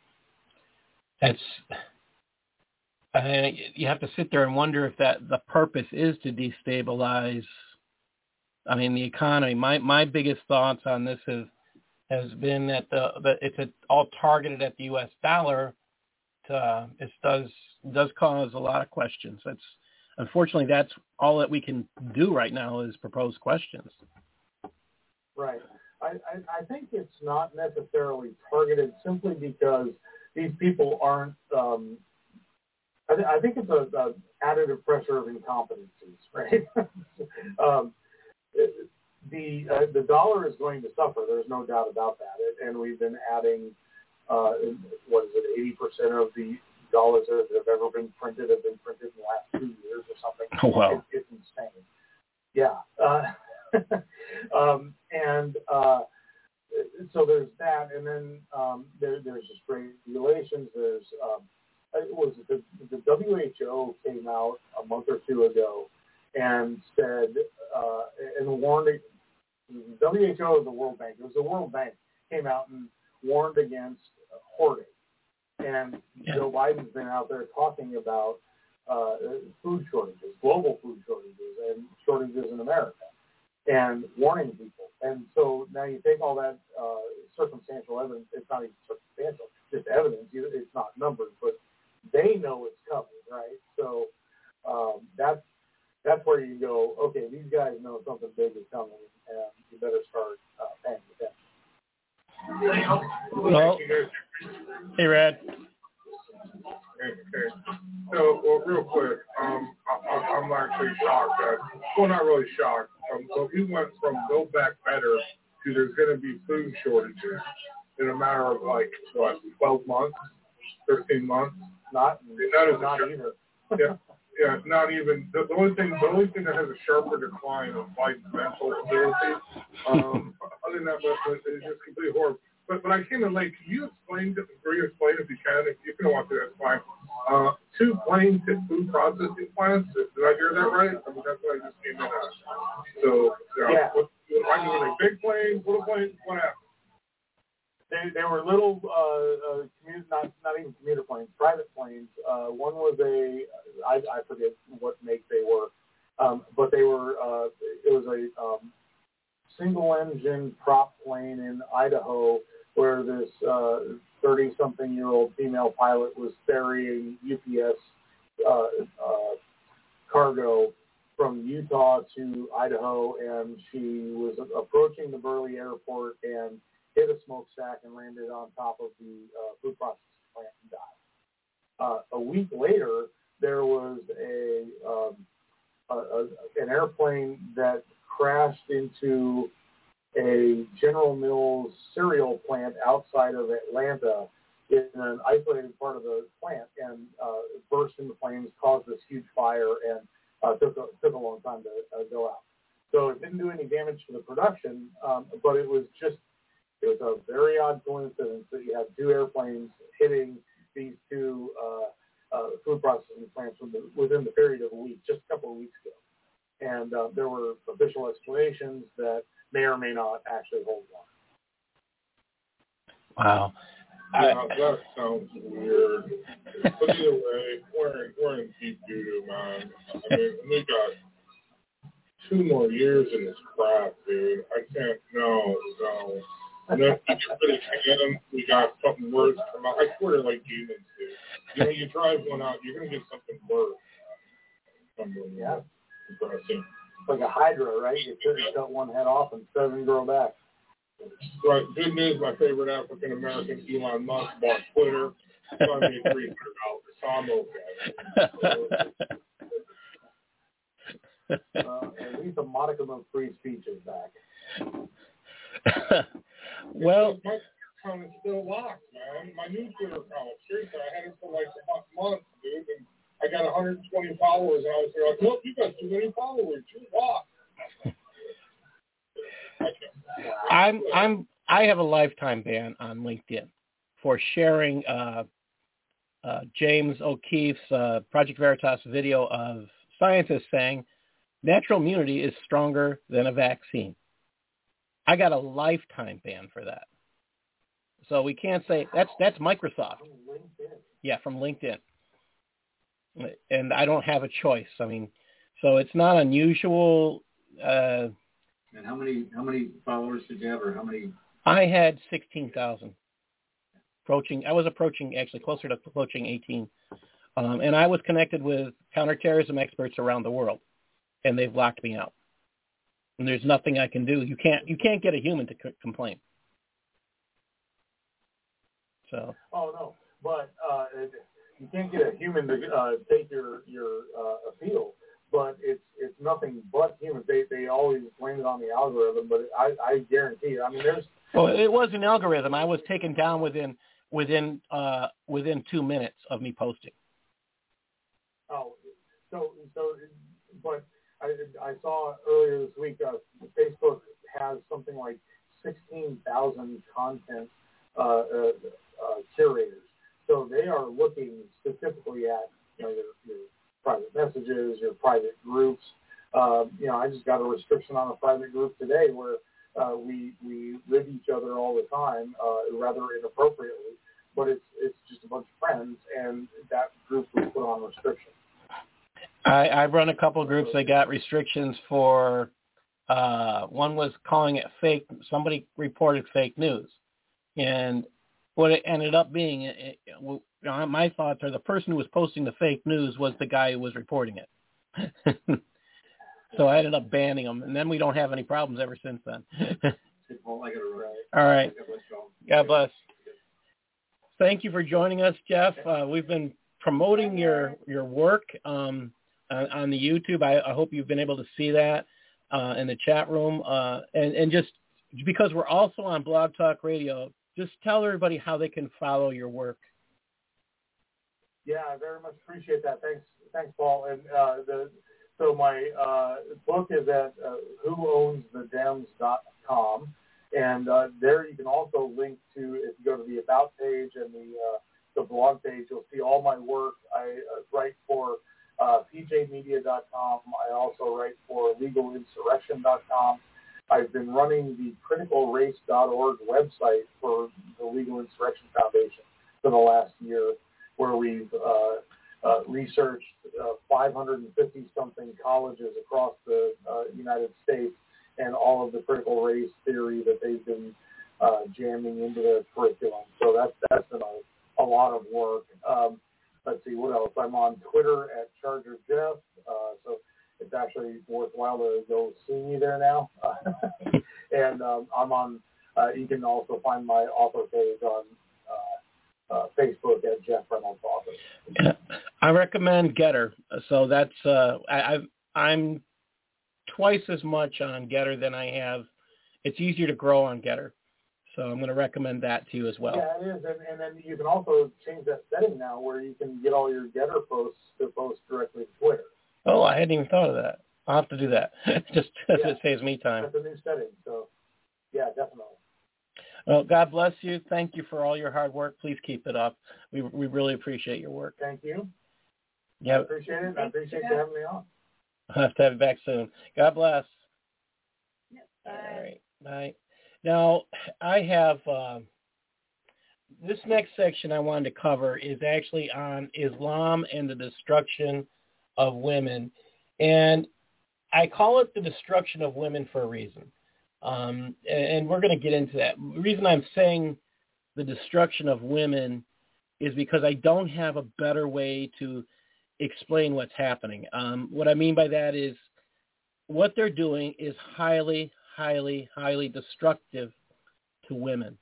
S1: You have to sit there and wonder if the purpose is to destabilize, the economy. My biggest thoughts on this has been that it's all targeted at the U.S. dollar. It does cause a lot of questions. Unfortunately, that's all that we can do right now is propose questions.
S5: Right. I think it's not necessarily targeted simply because these people aren't. I think it's a additive pressure of incompetencies, right? The dollar is going to suffer. There's no doubt about that. And we've been adding, 80% of the dollars that have ever been printed have been printed in the last 2 years or something.
S1: Oh, wow.
S5: It's insane. Yeah. So there's that, and then there's just regulations. There's the WHO came out a month or two ago and said and warned. The WHO or the World Bank. It was the World Bank came out and warned against hoarding. And Joe Biden's been out there talking about food shortages, global food shortages, and shortages in America, and warning people. And so now you take all that circumstantial evidence. It's not even circumstantial, just evidence. It's not numbers, but they know it's coming, right? So that's where you go, okay, these guys know something big is coming, and you better start paying attention.
S1: Well, hey, Rad.
S6: Okay. So, well, real quick, I'm actually shocked that, well, not really shocked, but we went from Build Back Better to there's going to be food shortages in a matter of, 12 months, 13 months?
S5: Not either.
S6: Yeah, not even. The only thing that has a sharper decline of Biden's mental ability, other than that, but it's just completely horrible. But I came in late. Can you explain, if you can? If you don't want to, that's fine. 2 planes hit food processing plants. Did I hear that right? I mean, that's what I just came in on. So,
S5: yeah.
S6: Were they big planes? Little planes? What happened?
S5: They were little, not even commuter planes, private planes. One was I forget what make they were, but they were. It was a single-engine prop plane in Idaho, where this 30-something-year-old female pilot was ferrying UPS cargo from Utah to Idaho, and she was approaching the Burley airport and hit a smokestack and landed on top of the food processing plant and died. A week later, there was an airplane that crashed into a General Mills cereal plant outside of Atlanta in an isolated part of the plant, and burst into flames, caused this huge fire, and took a long time to go out. So it didn't do any damage to the production, but it was a very odd coincidence that you have 2 airplanes hitting these 2 food processing plants within the period of a week, just a couple of weeks ago. And there were official explanations that may or may not actually hold water.
S1: Wow.
S6: Yeah, that sounds weird. But either way, we're in deep doo-doo, man. I mean, we got 2 more years in this crap, dude. I can't, no. And then we got something worse come out. I swear they're like demons, dude. You drive one out, you're going to get something worse.
S5: Yeah.
S6: Interesting.
S5: Like a hydra, right? You cut one head off and 7 grow back.
S6: Right. Good news, my favorite African-American, Elon Musk, bought Twitter. So I made $300, so I'm okay.
S5: At least a modicum of free speech is back.
S1: Well,
S6: my account is still locked, man. My new Twitter account, seriously, I had it for like a month, dude, and I got 120 followers, and I was like, look, you got too many followers. You're locked.
S1: I have a lifetime ban on LinkedIn for sharing James O'Keefe's Project Veritas video of scientists saying natural immunity is stronger than a vaccine. I got a lifetime ban for that. So we can't say that's Microsoft. Yeah, from LinkedIn. And I don't have a choice. I mean, so it's not unusual.
S4: And how many followers did you have, or how many?
S1: I had 16,000. I was approaching closer to approaching 18. And I was connected with counterterrorism experts around the world, and they've locked me out. And there's nothing I can do. You can't get a human to complain. So.
S5: Oh no. but you can't get a human to take your appeal. But it's nothing but humans. They always blame it on the algorithm, but I guarantee you. I mean, there's.
S1: Well, it was an algorithm. I was taken down within 2 minutes of me posting.
S5: Oh, so, but I saw earlier this week, Facebook has something like 16,000 content curators. So they are looking specifically at your private messages, your private groups. I just got a restriction on a private group today where we rid each other all the time, rather inappropriately. But it's just a bunch of friends, and that group was put on restriction.
S1: I've run a couple of groups that got restrictions for. One was calling it fake. Somebody reported fake news, and what it ended up being, my thoughts are the person who was posting the fake news was the guy who was reporting it. So I ended up banning them, and then we don't have any problems ever since then.
S4: All
S1: right. God bless. Thank you for joining us, Jeff. We've been promoting your work on the YouTube. I hope you've been able to see that in the chat room. And just because we're also on Blog Talk Radio, just tell everybody how they can follow your work.
S5: Yeah, I very much appreciate that. Thanks, Paul. And so my book is at whoownsthedems.com, and there you can also link to, if you go to the About page and the blog page, you'll see all my work. I write for pjmedia.com. I also write for legalinsurrection.com. I've been running the criticalrace.org website for the Legal Insurrection Foundation for the last year, where we've researched 550-something colleges across the United States and all of the critical race theory that they've been jamming into their curriculum. So that's been a lot of work. Let's see, what else? I'm on Twitter at Charger Jeff, so it's actually worthwhile to go see me there now. And I'm on, you can also find my author page on Facebook at Jeff Reynolds Author.
S1: Yeah. I recommend Getter. So that's, I'm twice as much on Getter than I have. It's easier to grow on Getter. So I'm going to recommend that to you as well.
S5: Yeah, it is. And then you can also change that setting now where you can get all your Getter posts to post directly to Twitter.
S1: Oh, I hadn't even thought of that. I'll have to do that. Just it saves me time.
S5: That's a new setting. So, yeah, definitely.
S1: Well, God bless you. Thank you for all your hard work. Please keep it up. We really appreciate your work.
S5: Thank you.
S1: Yeah.
S5: I appreciate it. I appreciate you having me on.
S1: I'll have to have you back soon. God bless.
S7: Yep.
S1: All right. Bye. Now, I have this next section I wanted to cover is actually on Islam and the destruction of women. And I call it the destruction of women for a reason. And we're going to get into that. The reason I'm saying the destruction of women is because I don't have a better way to explain what's happening. What I mean by that is what they're doing is highly, highly, highly destructive to women.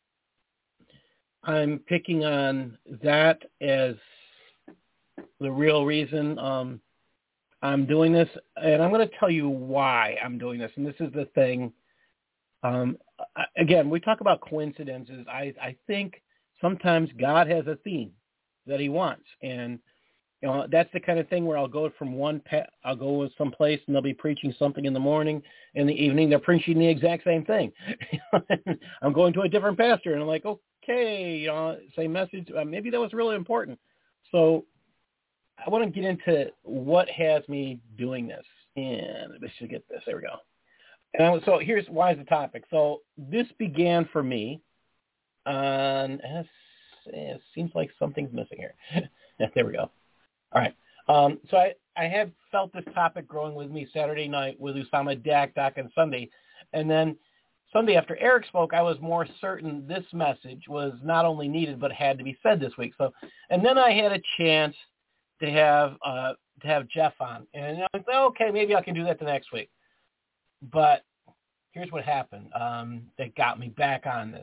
S1: I'm picking on that as the real reason I'm doing this, and I'm going to tell you why I'm doing this. And this is the thing. Again, we talk about coincidences. I think sometimes God has a theme that he wants. And, you know, that's the kind of thing where I'll go from I'll go someplace and they'll be preaching something in the morning. In the evening, they're preaching the exact same thing. I'm going to a different pastor and I'm like, okay, you know, same message. Maybe that was really important. So I want to get into what has me doing this. And let's just get this. There we go. And so here's why is the topic. So this began for me on, it seems like something's missing here. There we go. All right. So I had felt this topic growing with me Saturday night with Usama Doc on Sunday. And then Sunday after Eric spoke, I was more certain this message was not only needed, but had to be said this week. So, and then I had a chance to have Jeff on. And I was like, okay, maybe I can do that the next week. But here's what happened that got me back on this.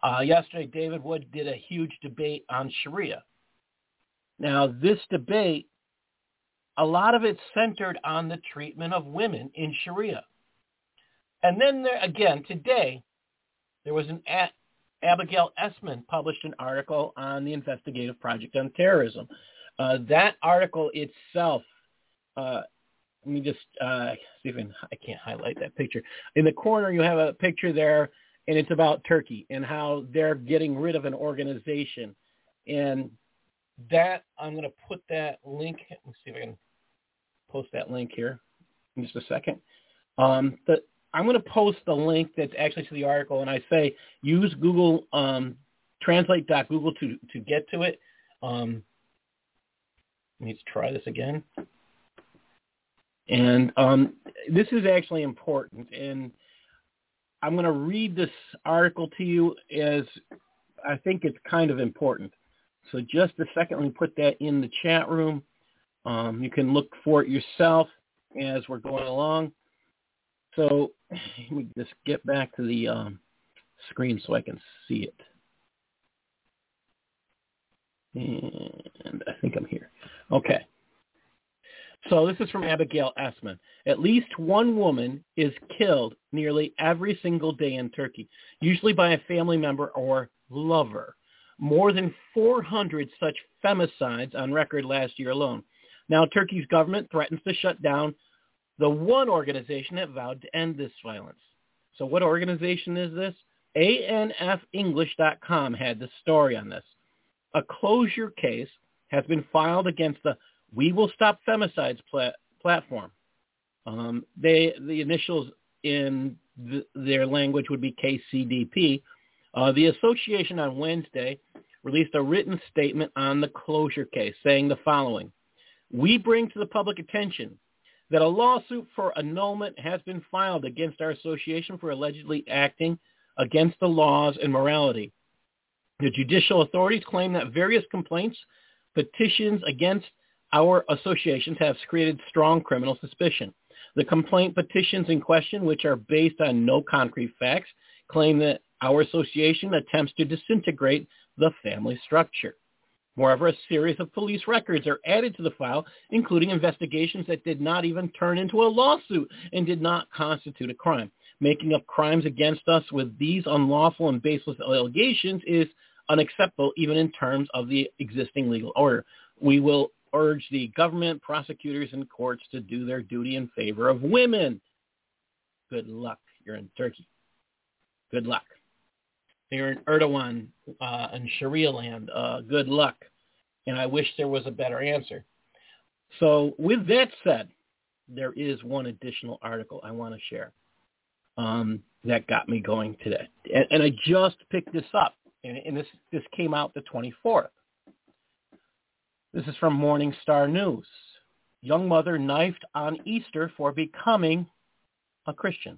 S1: Yesterday, David Wood did a huge debate on Sharia. Now, this debate, a lot of it centered on the treatment of women in Sharia. And then, today, there was Abigail Essman published an article on the Investigative Project on Terrorism. That article itself, let me just see if I can't highlight that picture. In the corner, you have a picture there, and it's about Turkey and how they're getting rid of an organization. And that, I'm going to put that link. Let me see if I can post that link here in just a second. I'm going to post the link that's actually to the article, and I say use Google translate.google to get to it. Let me try this again. And this is actually important, and I'm going to read this article to you as I think it's kind of important. So just a second, let me put that in the chat room. You can look for it yourself as we're going along. So let me just get back to the screen so I can see it. And I think I'm here. Okay. So this is from Abigail Essman. At least one woman is killed nearly every single day in Turkey, usually by a family member or lover. More than 400 such femicides on record last year alone. Now, Turkey's government threatens to shut down the one organization that vowed to end this violence. So what organization is this? ANFEnglish.com had the story on this. A closure case has been filed against the We Will Stop Femicides platform. The initials in their language would be KCDP. The association on Wednesday released a written statement on the closure case saying the following. We bring to the public attention that a lawsuit for annulment has been filed against our association for allegedly acting against the laws and morality. The judicial authorities claim that various complaints, petitions against our associations have created strong criminal suspicion. The complaint petitions in question, which are based on no concrete facts, claim that our association attempts to disintegrate the family structure. Moreover, a series of police records are added to the file, including investigations that did not even turn into a lawsuit and did not constitute a crime. Making up crimes against us with these unlawful and baseless allegations is unacceptable, even in terms of the existing legal order. We will urge the government, prosecutors, and courts to do their duty in favor of women. Good luck. You're in Turkey. Good luck. You're in Erdogan and Sharia land. Good luck. And I wish there was a better answer. So with that said, there is one additional article I want to share that got me going today. And I just picked this up, and this came out the 24th. This is from Morning Star News. Young mother knifed on Easter for becoming a Christian.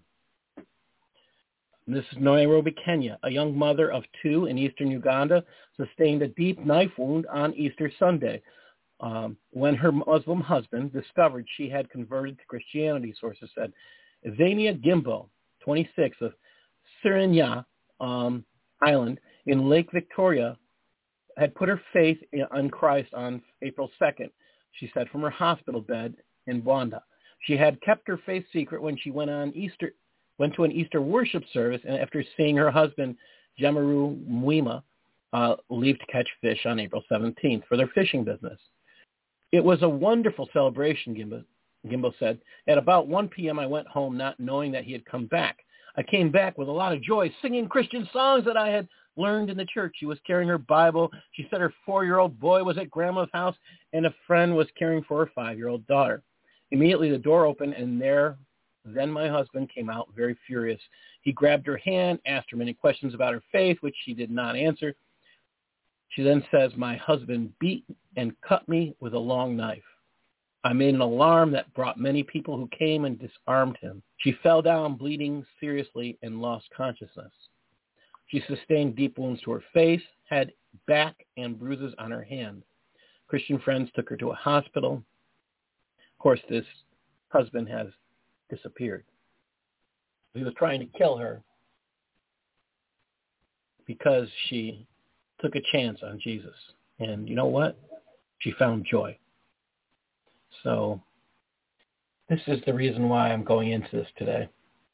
S1: This is Nairobi, Kenya. A young mother of 2 in eastern Uganda sustained a deep knife wound on Easter Sunday when her Muslim husband discovered she had converted to Christianity, sources said. Zania Gimbo, 26, of Sirenya Island in Lake Victoria, had put her faith in Christ on April 2nd, she said, from her hospital bed in Bwanda. She had kept her faith secret when she went to an Easter worship service, and after seeing her husband, Jemaru Mwima, leave to catch fish on April 17th for their fishing business. It was a wonderful celebration, Gimbo said. At about 1 p.m., I went home not knowing that he had come back. I came back with a lot of joy, singing Christian songs that I had learned in the church. She was carrying her Bible. She said her 4-year-old boy was at grandma's house, and a friend was caring for her 5-year-old daughter. Immediately, the door opened, and then my husband came out very furious. He grabbed her hand, asked her many questions about her faith, which she did not answer. She then says, my husband beat and cut me with a long knife. I made an alarm that brought many people who came and disarmed him. She fell down, bleeding seriously, and lost consciousness. She sustained deep wounds to her face, head, back, and bruises on her hand. Christian friends took her to a hospital. Of course, this husband has disappeared. He was trying to kill her. because she took a chance on Jesus. And you know what? She found joy. So this is the reason why I'm going into this today.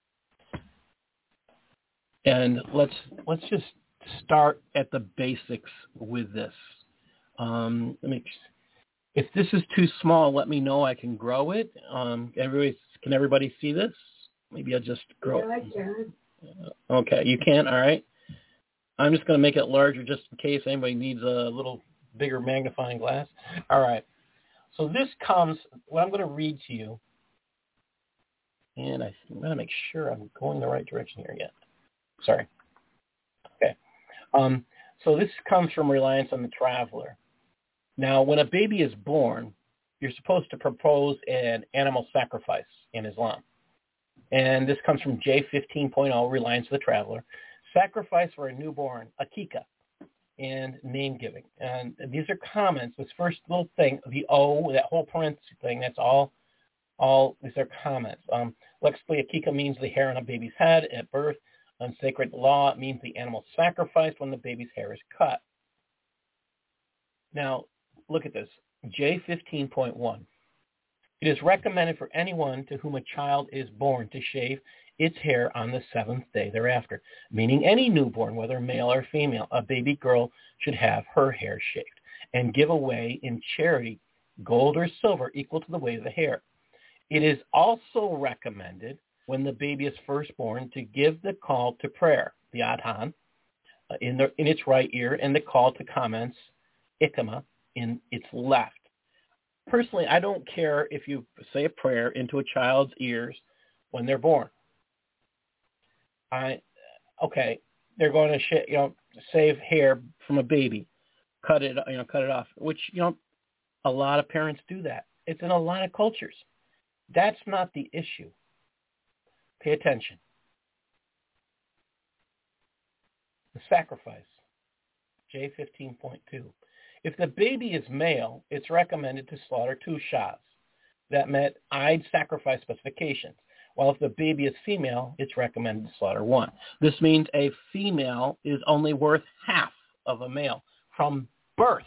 S1: And let's just start at the basics with this. If this is too small, let me know. I can grow it. Can everybody see this? Maybe I'll just grow it.
S7: Yeah, I can.
S1: Okay, you can? All right. I'm just going to make it larger just in case anybody needs a little bigger magnifying glass. All right. So this comes, what I'm going to read to you, and I'm going to make sure I'm going the right direction here yet. Sorry. Okay. So this comes from Reliance on the Traveler. Now, when a baby is born, you're supposed to propose an animal sacrifice in Islam. And this comes from J15.0, Reliance on the Traveler. Sacrifice for a newborn, akika, and name giving. And these are comments. This first little thing, the O, that whole parenthesis thing, that's all these are comments. Lexically, akika means the hair on a baby's head at birth. On sacred law, it means the animal sacrificed when the baby's hair is cut. Now, look at this. J15.1. It is recommended for anyone to whom a child is born to shave its hair on the seventh day thereafter, meaning any newborn, whether male or female. A baby girl should have her hair shaved and give away in charity gold or silver equal to the weight of the hair. It is also recommended when the baby is first born to give the call to prayer, the adhan, in its right ear, and the call to comments, ikama, in its left. Personally, I don't care if you say a prayer into a child's ears when they're born. They're going to save hair from a baby, cut it off, which a lot of parents do that. It's in a lot of cultures. That's not the issue. Pay attention. The sacrifice, J15.2. If the baby is male, it's recommended to slaughter 2 shahs that met Eid sacrifice specifications, while if the baby is female, it's recommended to slaughter 1. This means a female is only worth half of a male from birth.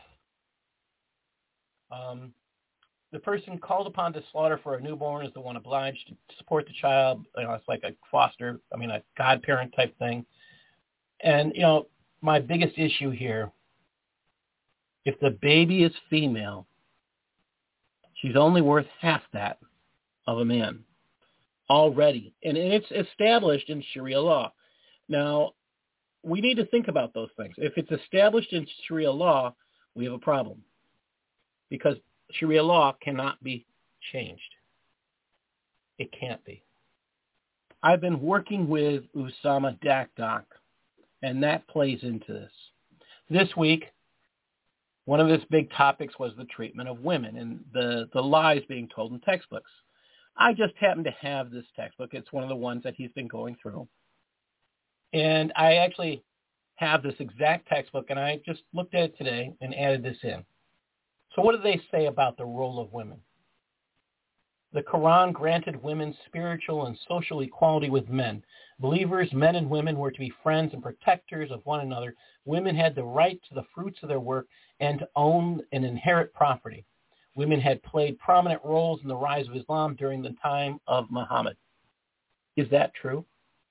S1: The person called upon to slaughter for a newborn is the one obliged to support the child. It's like a a godparent type thing. And, my biggest issue here, if the baby is female, she's only worth half that of a man already. And it's established in Sharia law. Now, we need to think about those things. If it's established in Sharia law, we have a problem. Because Sharia law cannot be changed. It can't be. I've been working with Usama Dakdak, and that plays into this. This week, one of his big topics was the treatment of women and the lies being told in textbooks. I just happen to have this textbook. It's one of the ones that he's been going through. And I actually have this exact textbook, and I just looked at it today and added this in. So what do they say about the role of women? The Quran granted women spiritual and social equality with men. Believers, men and women, were to be friends and protectors of one another. Women had the right to the fruits of their work and to own and inherit property. Women had played prominent roles in the rise of Islam during the time of Muhammad. Is that true?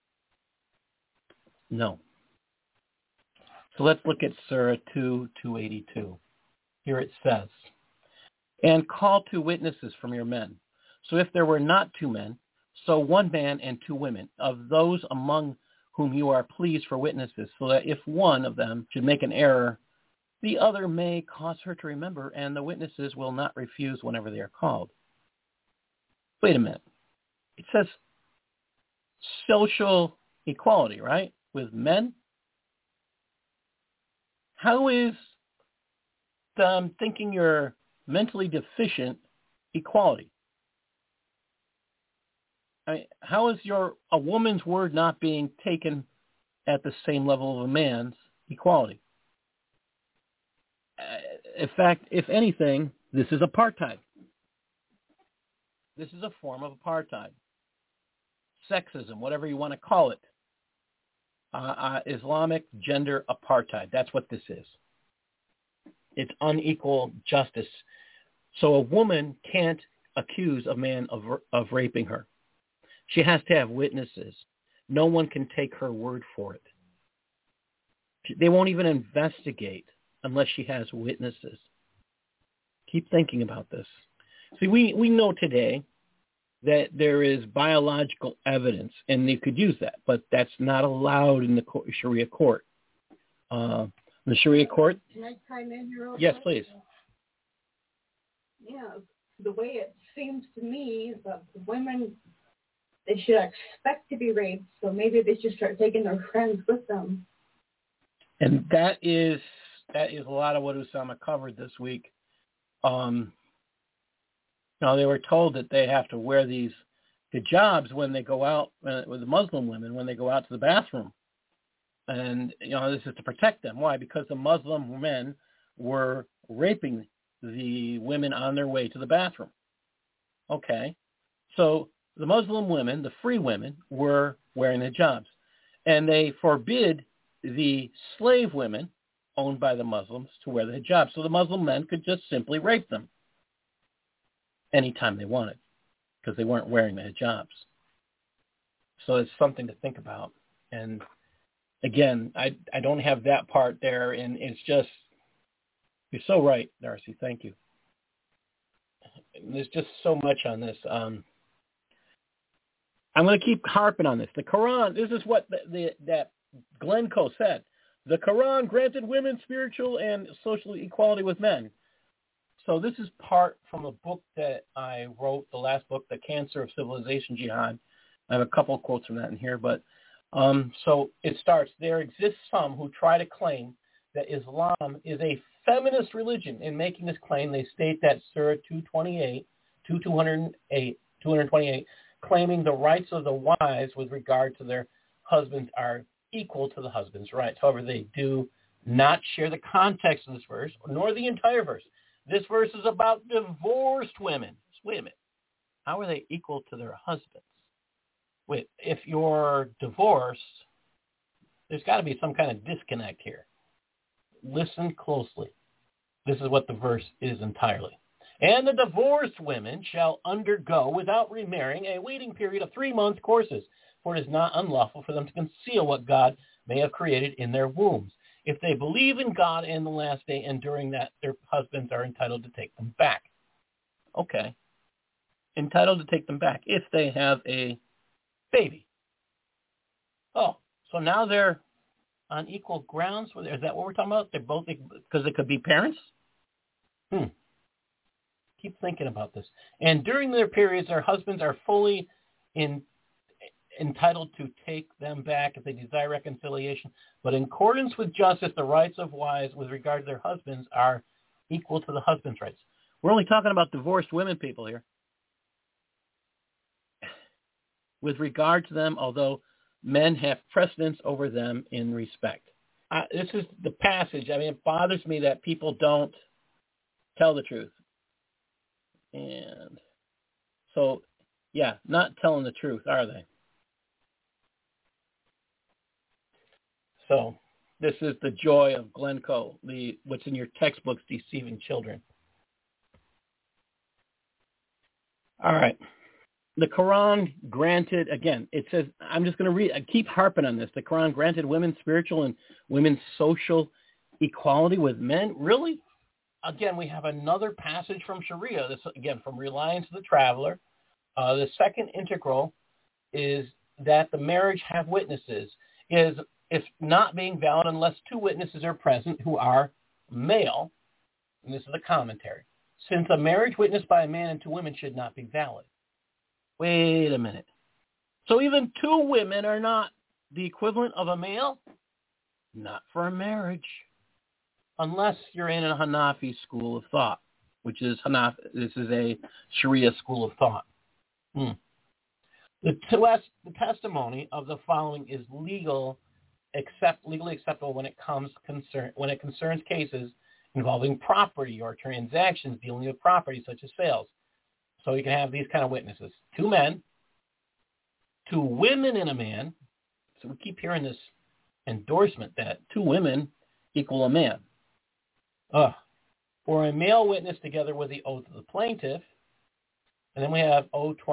S1: No. So let's look at Surah 2:282. Here it says, and call 2 witnesses from your men. So if there were not 2 men, so 1 man and 2 women, of those among whom you are pleased for witnesses, so that if one of them should make an error, the other may cause her to remember, and the witnesses will not refuse whenever they are called. Wait a minute. It says social equality, right, with men? How is thinking you're mentally deficient equality? How is a woman's word not being taken at the same level of a man's equality? In fact, if anything, this is apartheid. This is a form of apartheid. Sexism, whatever you want to call it. Islamic gender apartheid. That's what this is. It's unequal justice. So a woman can't accuse a man of raping her. She has to have witnesses. No one can take her word for it. They won't even investigate unless she has witnesses. Keep thinking about this. See, we know today that there is biological evidence, and they could use that, but that's not allowed in the Sharia court. The Sharia court?
S7: Can I chime in here?
S1: Yes, please.
S7: Yeah, the way it seems to me that the women, they should expect to be raped, so maybe they should start taking their friends with them.
S1: And that is a lot of what Usama covered this week. They were told that they have to wear these hijabs when they go out, with the Muslim women, when they go out to the bathroom. And, this is to protect them. Why? Because the Muslim men were raping the women on their way to the bathroom. Okay. So the Muslim women, the free women, were wearing hijabs. And they forbid the slave women owned by the Muslims to wear the hijab. So the Muslim men could just simply rape them anytime they wanted because they weren't wearing the hijabs. So it's something to think about. And again, I don't have that part there, and it's just, you're so right, Darcy. Thank you. There's just so much on this. I'm going to keep harping on this. The Quran, this is what that Glencoe said. The Quran granted women spiritual and social equality with men. So this is part from a book that I wrote, the last book, The Cancer of Civilization Jihad. I have a couple of quotes from that in here, but so it starts, there exist some who try to claim that Islam is a feminist religion. In making this claim, they state that Surah 228, claiming the rights of the wives with regard to their husbands are equal to the husband's rights. However, they do not share the context of this verse, nor the entire verse. This verse is about divorced women. Wait a minute. How are they equal to their husbands? Wait, if you're divorced, there's got to be some kind of disconnect here. Listen closely. This is what the verse is entirely. And the divorced women shall undergo, without remarrying, a waiting period of 3-month courses, for it is not unlawful for them to conceal what God may have created in their wombs. If they believe in God and the last day, and during that their husbands are entitled to take them back. Okay. Entitled to take them back if they have a baby. Oh, so now they're on equal grounds? Is that what we're talking about? They're both, because they could be parents? Keep thinking about this. And during their periods, their husbands are fully entitled to take them back if they desire reconciliation. But in accordance with justice, the rights of wives with regard to their husbands are equal to the husband's rights. We're only talking about divorced women, people, here. With regard to them, although men have precedence over them in respect. This is the passage. I mean, it bothers me that people don't tell the truth. And so, yeah, not telling the truth, are they? So this is the joy of Glencoe, what's in your textbooks, Deceiving Children. All right. The Quran granted, again, it says, I'm just going to read, I keep harping on this. The Quran granted women spiritual and women's social equality with men. Really? Again, we have another passage from Sharia. This, again, from Reliance of the Traveler. The second integral is that the marriage have witnesses. Is if not being valid unless 2 witnesses are present who are male. And this is the commentary. Since a marriage witnessed by a man and 2 women should not be valid. Wait a minute. So even 2 women are not the equivalent of a male? Not for a marriage. Unless you're in a Hanafi school of thought, which is this is a Sharia school of thought. The testimony of the following is legally acceptable when it concerns cases involving property or transactions dealing with property such as sales. So you can have these kind of witnesses. 2 men, 2 women and a man. So we keep hearing this endorsement that 2 women equal a man. For a male witness together with the oath of the plaintiff, and then we have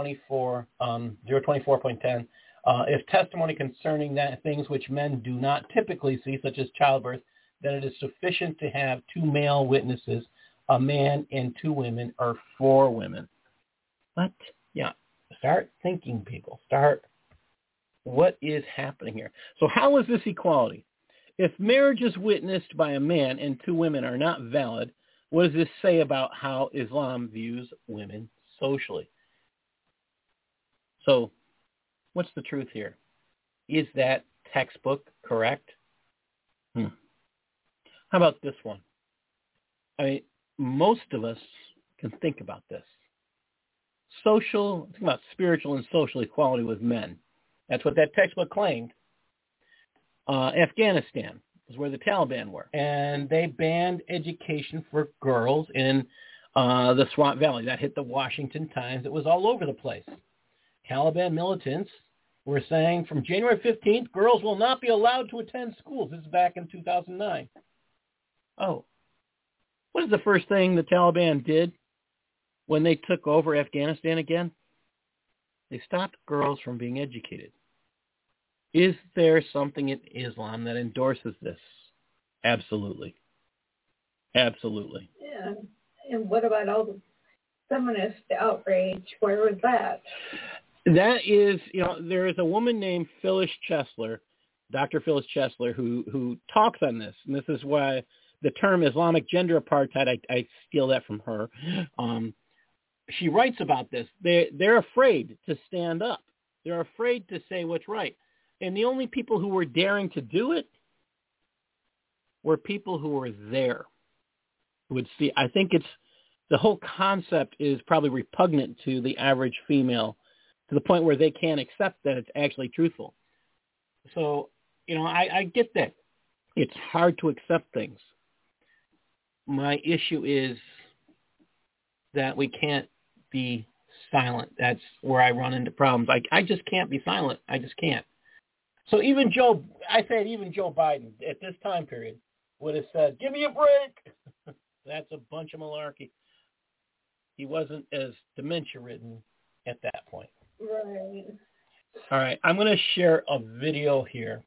S1: 024.10, if testimony concerning that things which men do not typically see, such as childbirth, then it is sufficient to have 2 male witnesses, a man and 2 women, or 4 women. What? Yeah. Start thinking, people. What is happening here? So how is this equality? If marriage is witnessed by a man and 2 women are not valid, what does this say about how Islam views women socially? So what's the truth here? Is that textbook correct? How about this one? I mean, most of us can think about this. Think about spiritual and social equality with men. That's what that textbook claimed. Afghanistan was where the Taliban were, and they banned education for girls in the Swat Valley. That hit the Washington Times. It was all over the place. Taliban militants were saying from January 15th, girls will not be allowed to attend schools. This is back in 2009. Oh, what is the first thing the Taliban did when they took over Afghanistan again? They stopped girls from being educated. Is there something in Islam that endorses this? Absolutely. Absolutely.
S7: Yeah. And what about all the feminist outrage? Where was that?
S1: That is, there is a woman named Phyllis Chesler, Dr. Phyllis Chesler, who talks on this. And this is why the term Islamic gender apartheid, I steal that from her. She writes about this. They're afraid to stand up. They're afraid to say what's right. And the only people who were daring to do it were people who were there, who would see. I think the whole concept is probably repugnant to the average female, to the point where they can't accept that it's actually truthful. So, I get that. It's hard to accept things. My issue is that we can't be silent. That's where I run into problems. I just can't be silent. I just can't. So even Joe Biden at this time period would have said, "Give me a break." That's a bunch of malarkey. He wasn't as dementia-ridden at that point.
S7: Right.
S1: All right, I'm going to share a video here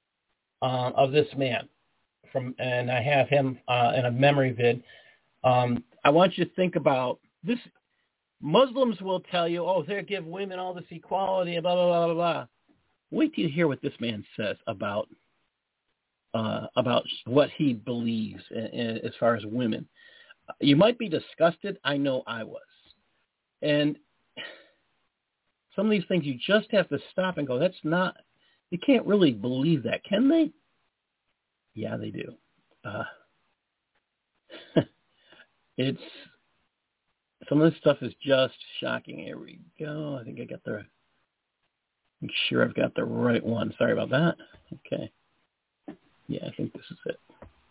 S1: of this man and I have him in a memory vid. I want you to think about this. Muslims will tell you, they give women all this equality, blah, blah, blah, blah, blah. Wait till you hear what this man says about what he believes as far as women. You might be disgusted. I know I was. And some of these things you just have to stop and go, you can't really believe that, can they? Yeah, they do. Some of this stuff is just shocking. Here we go. I think I'm sure I've got the right one. Sorry about that. Okay. Yeah, I think this is it.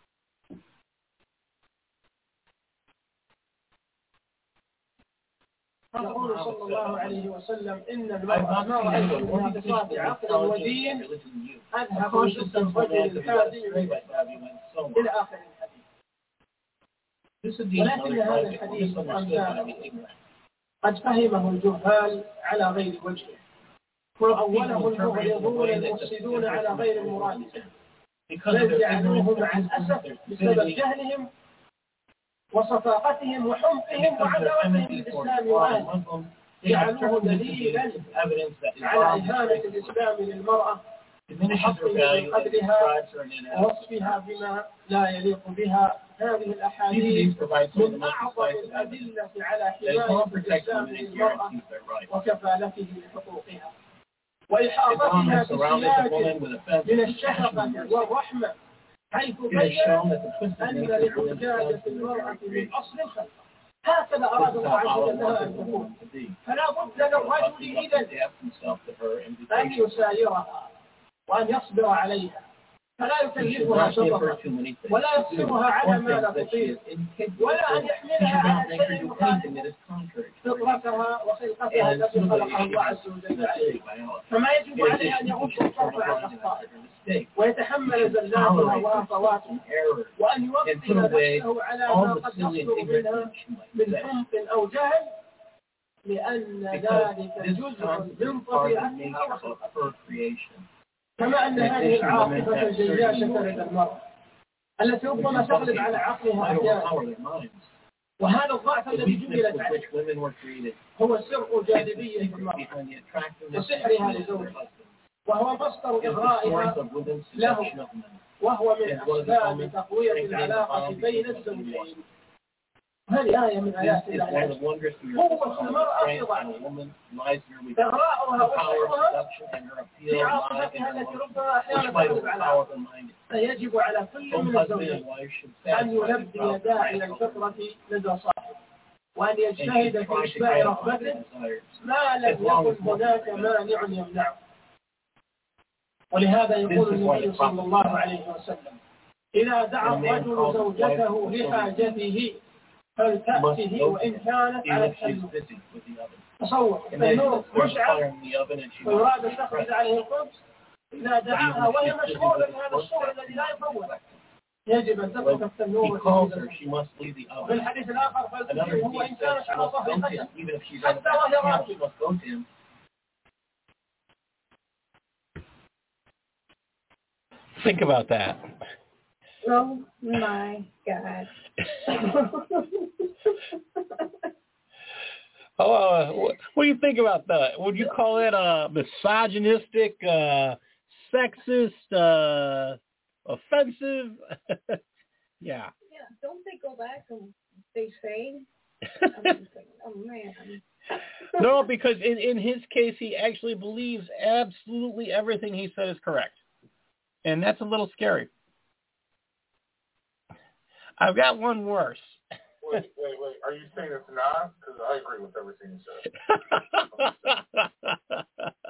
S3: يقول صلى الله عليه وسلم إن المرأة ما رأيت المنافقات عقلا ودين أذهب جدا الرجل الحازم إلى آخر الحديث. ولكن هذا الحديث قد فهمه الجهال على غير وجهه، وأوله المغرضون المفسدون على غير المراد، بل جعلوه مع الأسف بسبب جهلهم وصفاقتهم وحمقهم وعداوتهم للإسلام وأهله، جعلوه دليلا على إهانة الإسلام للمرأة وحطم من قدرها ووصفها بما لا يليق بها. هذه الأحاديث من أعظم الأدلة على حماية الإسلام للمرأة وكفالته لحقوقها وإحاطتها بسياج من الشفقة والرحمة، حيث بين أن لعجاجة المرأة من أصل الخلق. هكذا أراد الله عز وجل لها أن تكون، فلا بد للرجل إذن أن يسايرها وأن يصبر عليها، فلا يكلفها شططا ولا يقصرها على ما لا تطيق، ولا أن يحملها على شيء مخالف في فطرتها وخلقتها التي خلقها الله عز وجل عليها، فما يجب عليه أن يغض الطرف عن أخطائه ويتحمل زلاتها وهفواتها وأن يوطن نفسه على ما قد يصدر منها من حمق أو جهل، لأن ذلك جزء من طبيعتها وخلقتها. كما أن هذه العاطفة الجياشة لدى المرأة التي ربما تغلب على عقلها أحيانا، وهذا الضعف الذي جبلت عليه هو سر جاذبية المرأة وسحرها لزوجها، وهو مصدر إغرائها له، وهو من أسباب تقوية العلاقة بين الزوجين. هذه آية من آيات الله. قوة المرأة في ضعفها، إغراءها وسحرها في عاطفتها التي ربما أحيانا تغلب على عقلها. فيجب على كل من الزوجين أن يلبي داعي الفطرة لدى صاحبه، وأن يجتهد في إشباع رغبته ما لم يكن هناك مانع يمنعه. ولهذا يقول النبي صلى الله عليه وسلم: إذا دعا الرجل زوجته لحاجته فلتأته وإن كانت على التنور. تصور التنور مشعل ويراد أن تخرج عليه الخبز، إذا دعاها وهي مشغولة بهذا الشغل الذي لا يفوت يجب أن تترك التنور. في الحديث الآخر فلتأته وإن كانت على ظهر قدم حتى وهي راكبة.
S1: Think about that.
S7: Oh my God.
S1: What do you think about that? Would you call it misogynistic, sexist, offensive? Yeah.
S7: Yeah, don't they go back and they say, I'm thinking, oh man.
S1: No, because in his case, he actually believes absolutely everything he said is correct. And that's a little scary. I've got one worse.
S6: Wait. Are you saying it's not? Because I agree with everything you said.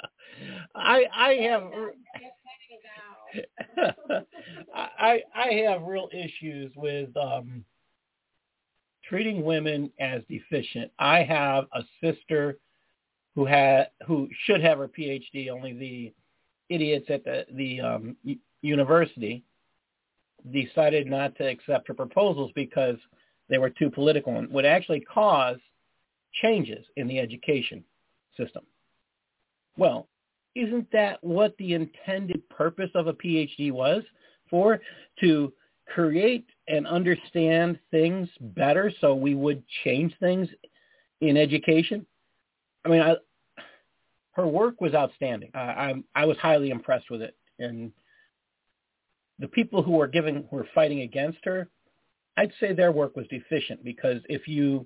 S1: I have real issues with treating women as deficient. I have a sister who should have her PhD. Only the idiots at the university decided not to accept her proposals because they were too political and would actually cause changes in the education system. Well, isn't that what the intended purpose of a PhD was for? To create and understand things better so we would change things in education? I mean, her work was outstanding. I was highly impressed with it. And the people who were fighting against her, I'd say their work was deficient, because if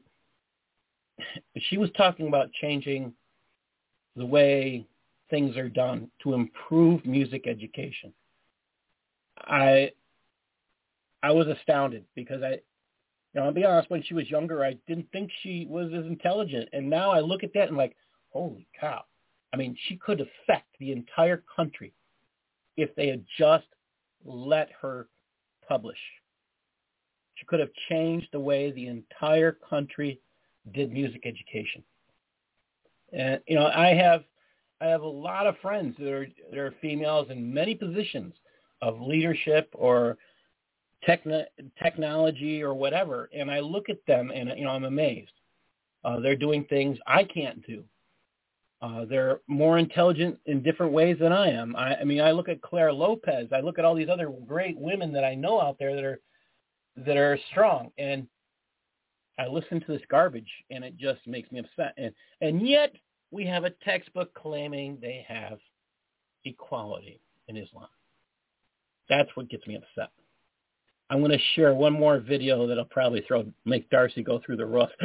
S1: she was talking about changing the way things are done to improve music education, I was astounded, because I'll be honest, when she was younger, I didn't think she was as intelligent. And now I look at that and like, holy cow. I mean, she could affect the entire country if they had just let her publish. She could have changed the way the entire country did music education. And, I have a lot of friends that are females in many positions of leadership or technology or whatever, and I look at them and, I'm amazed. They're doing things I can't do. They're more intelligent in different ways than I am. I mean, I look at Claire Lopez. I look at all these other great women that I know out there that are strong, and I listen to this garbage, and it just makes me upset. And yet we have a textbook claiming they have equality in Islam. That's what gets me upset. I'm going to share one more video that'll probably make Darcy go through the roof.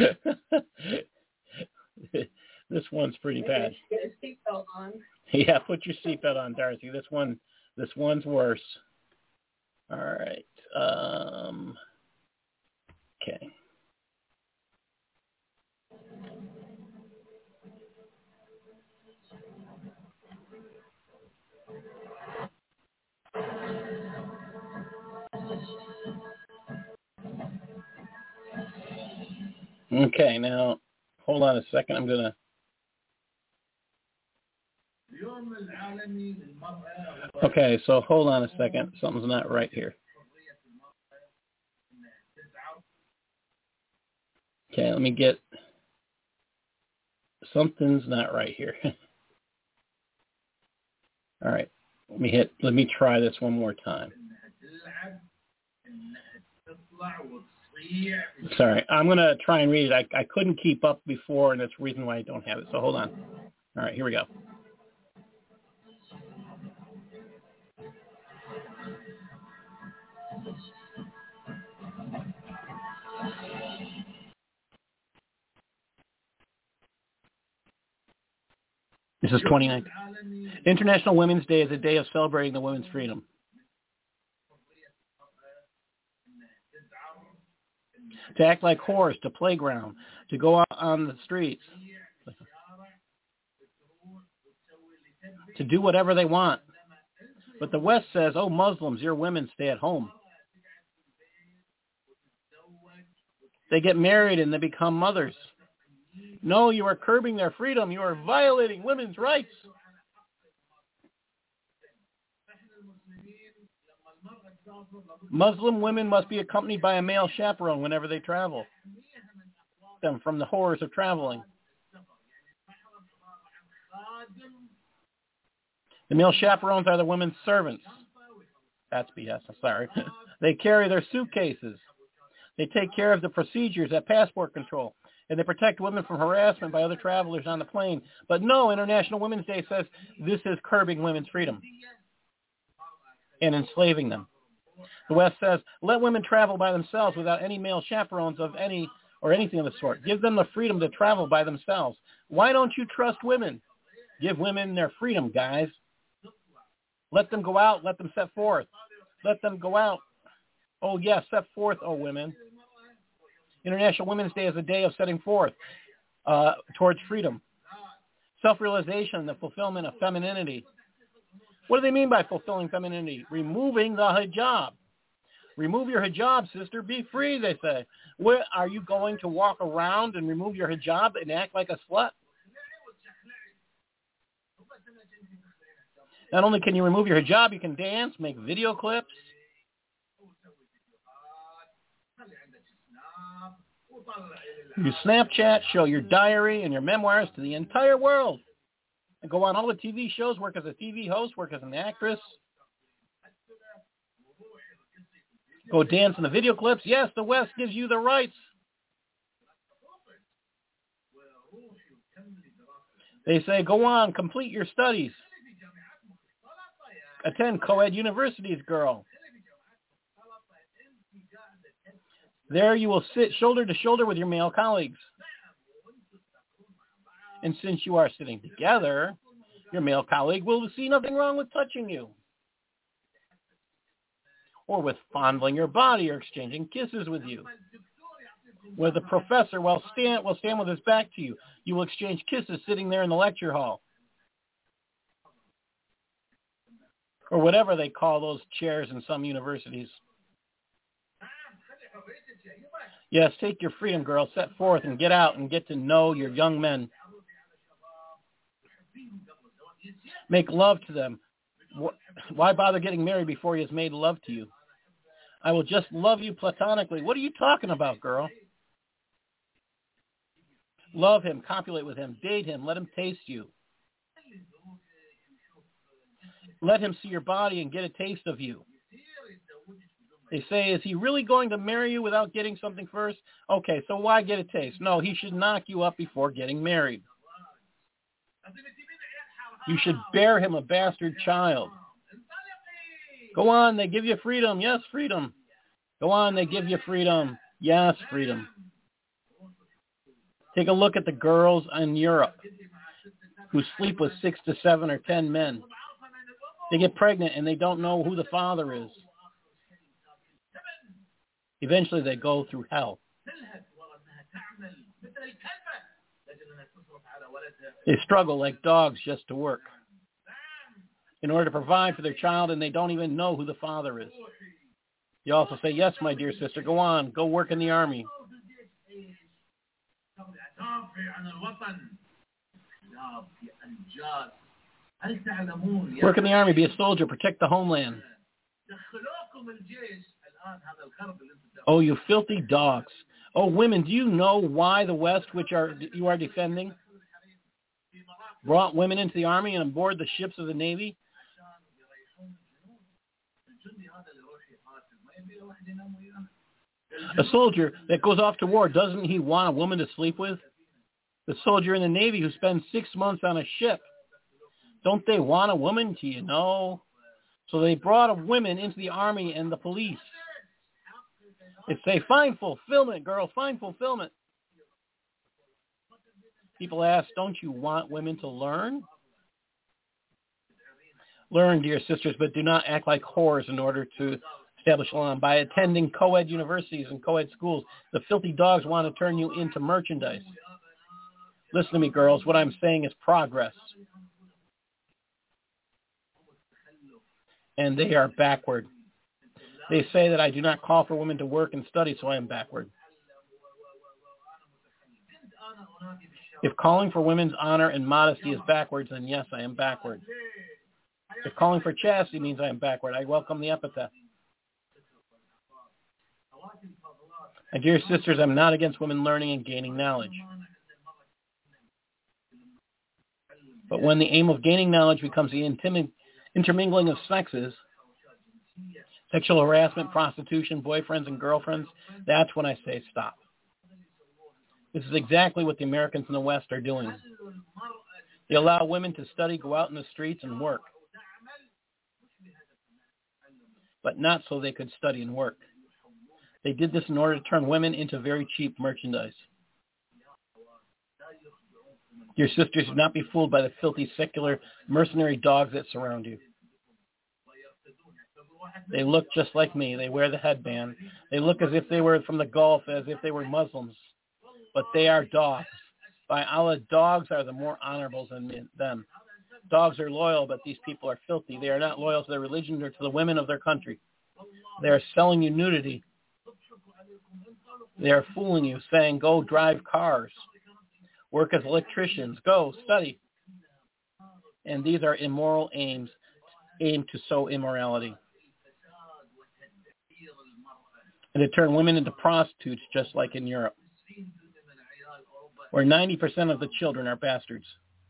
S1: This one's pretty bad.
S7: Get a seatbelt on.
S1: Yeah, put your seatbelt on, Darcy. This one's worse. All right. Okay. Okay, now hold on a second. I'm going to. Okay, so hold on a second. Something's not right here. Okay, let me get. Something's not right here. All right, let me try this one more time. Sorry, I'm going to try and read it. I couldn't keep up before, and that's the reason why I don't have it. So hold on. All right, here we go. This is 29th. International Women's Day is a day of celebrating the women's freedom. To act like whores, to playground, to go out on the streets, to do whatever they want. But the West says, oh, Muslims, your women stay at home. They get married and they become mothers. No, you are curbing their freedom. You are violating women's rights. Muslim women must be accompanied by a male chaperone whenever they travel. Them from the horrors of traveling. The male chaperones are the women's servants. That's BS, I'm sorry. They carry their suitcases. They take care of the procedures at passport control. And they protect women from harassment by other travelers on the plane. But no, International Women's Day says this is curbing women's freedom and enslaving them. The West says, let women travel by themselves without any male chaperones of any or anything of the sort. Give them the freedom to travel by themselves. Why don't you trust women? Give women their freedom, guys. Let them go out. Let them set forth. Let them go out. Oh, yes, set forth, oh, women. International Women's Day is a day of setting forth towards freedom, self-realization, the fulfillment of femininity. What do they mean by fulfilling femininity? Removing the hijab. Remove your hijab, sister. Be free, they say. Where are you going to walk around and remove your hijab and act like a slut? Not only can you remove your hijab, you can dance, make video clips. You Snapchat, show your diary and your memoirs to the entire world. And go on all the TV shows, work as a TV host, work as an actress. Go dance in the video clips. Yes, the West gives you the rights. They say, go on, complete your studies. Attend co-ed universities, girl. There you will sit shoulder to shoulder with your male colleagues. And since you are sitting together, your male colleague will see nothing wrong with touching you, or with fondling your body or exchanging kisses with you. Where the professor will stand with his back to you. You will exchange kisses sitting there in the lecture hall. Or whatever they call those chairs in some universities. Yes, take your freedom, girl. Set forth and get out and get to know your young men. Make love to them. Why bother getting married before he has made love to you? I will just love you platonically. What are you talking about, girl? Love him, copulate with him, date him, let him taste you. Let him see your body and get a taste of you. They say, is he really going to marry you without getting something first? Okay, so why get a taste? No, he should knock you up before getting married. You should bear him a bastard child. Go on, they give you freedom. Yes, freedom. Go on, they give you freedom. Yes, freedom. Take a look at the girls in Europe who sleep with 6 to 7 or 10 men. They get pregnant and they don't know who the father is. Eventually they go through hell. They struggle like dogs just to work in order to provide for their child, and they don't even know who the father is. You also say, yes, my dear sister, go on, go work in the army. Work in the army, be a soldier, protect the homeland. Oh, you filthy dogs. Oh, women, do you know why the West, you are defending, brought women into the army and aboard the ships of the Navy? A soldier that goes off to war, doesn't he want a woman to sleep with? The soldier in the Navy who spends 6 months on a ship, don't they want a woman? Do you know? So they brought women into the army and the police. They say, find fulfillment, girl, find fulfillment. People ask, don't you want women to learn? Learn, dear sisters, but do not act like whores in order to establish Islam. By attending co-ed universities and co-ed schools, the filthy dogs want to turn you into merchandise. Listen to me, girls. What I'm saying is progress. And they are backward. They say that I do not call for women to work and study, so I am backward. If calling for women's honor and modesty is backwards, then yes, I am backward. If calling for chastity means I am backward, I welcome the epithet. And dear sisters, I'm not against women learning and gaining knowledge. But when the aim of gaining knowledge becomes the intermingling of sexes, sexual harassment, prostitution, boyfriends and girlfriends, that's when I say stop. This is exactly what the Americans in the West are doing. They allow women to study, go out in the streets, and work. But not so they could study and work. They did this in order to turn women into very cheap merchandise. Your sisters, do not be fooled by the filthy, secular, mercenary dogs that surround you. They look just like me. They wear the headband. They look as if they were from the Gulf, as if they were Muslims. But they are dogs. By Allah, dogs are the more honorable than them. Dogs are loyal, but these people are filthy. They are not loyal to their religion or to the women of their country. They are selling you nudity. They are fooling you, saying, go drive cars. Work as electricians. Go, study. And these are immoral aimed to sow immorality. And to turn women into prostitutes, just like in Europe, where 90% of the children are bastards.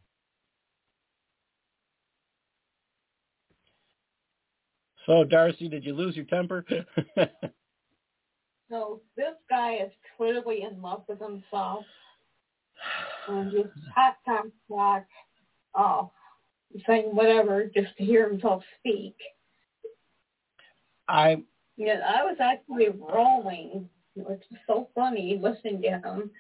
S1: So, Darcy, did you lose your temper?
S7: So this guy is clearly in love with himself. And he's hot time back off, saying whatever just to hear himself speak. I was actually rolling. It was so funny listening to him.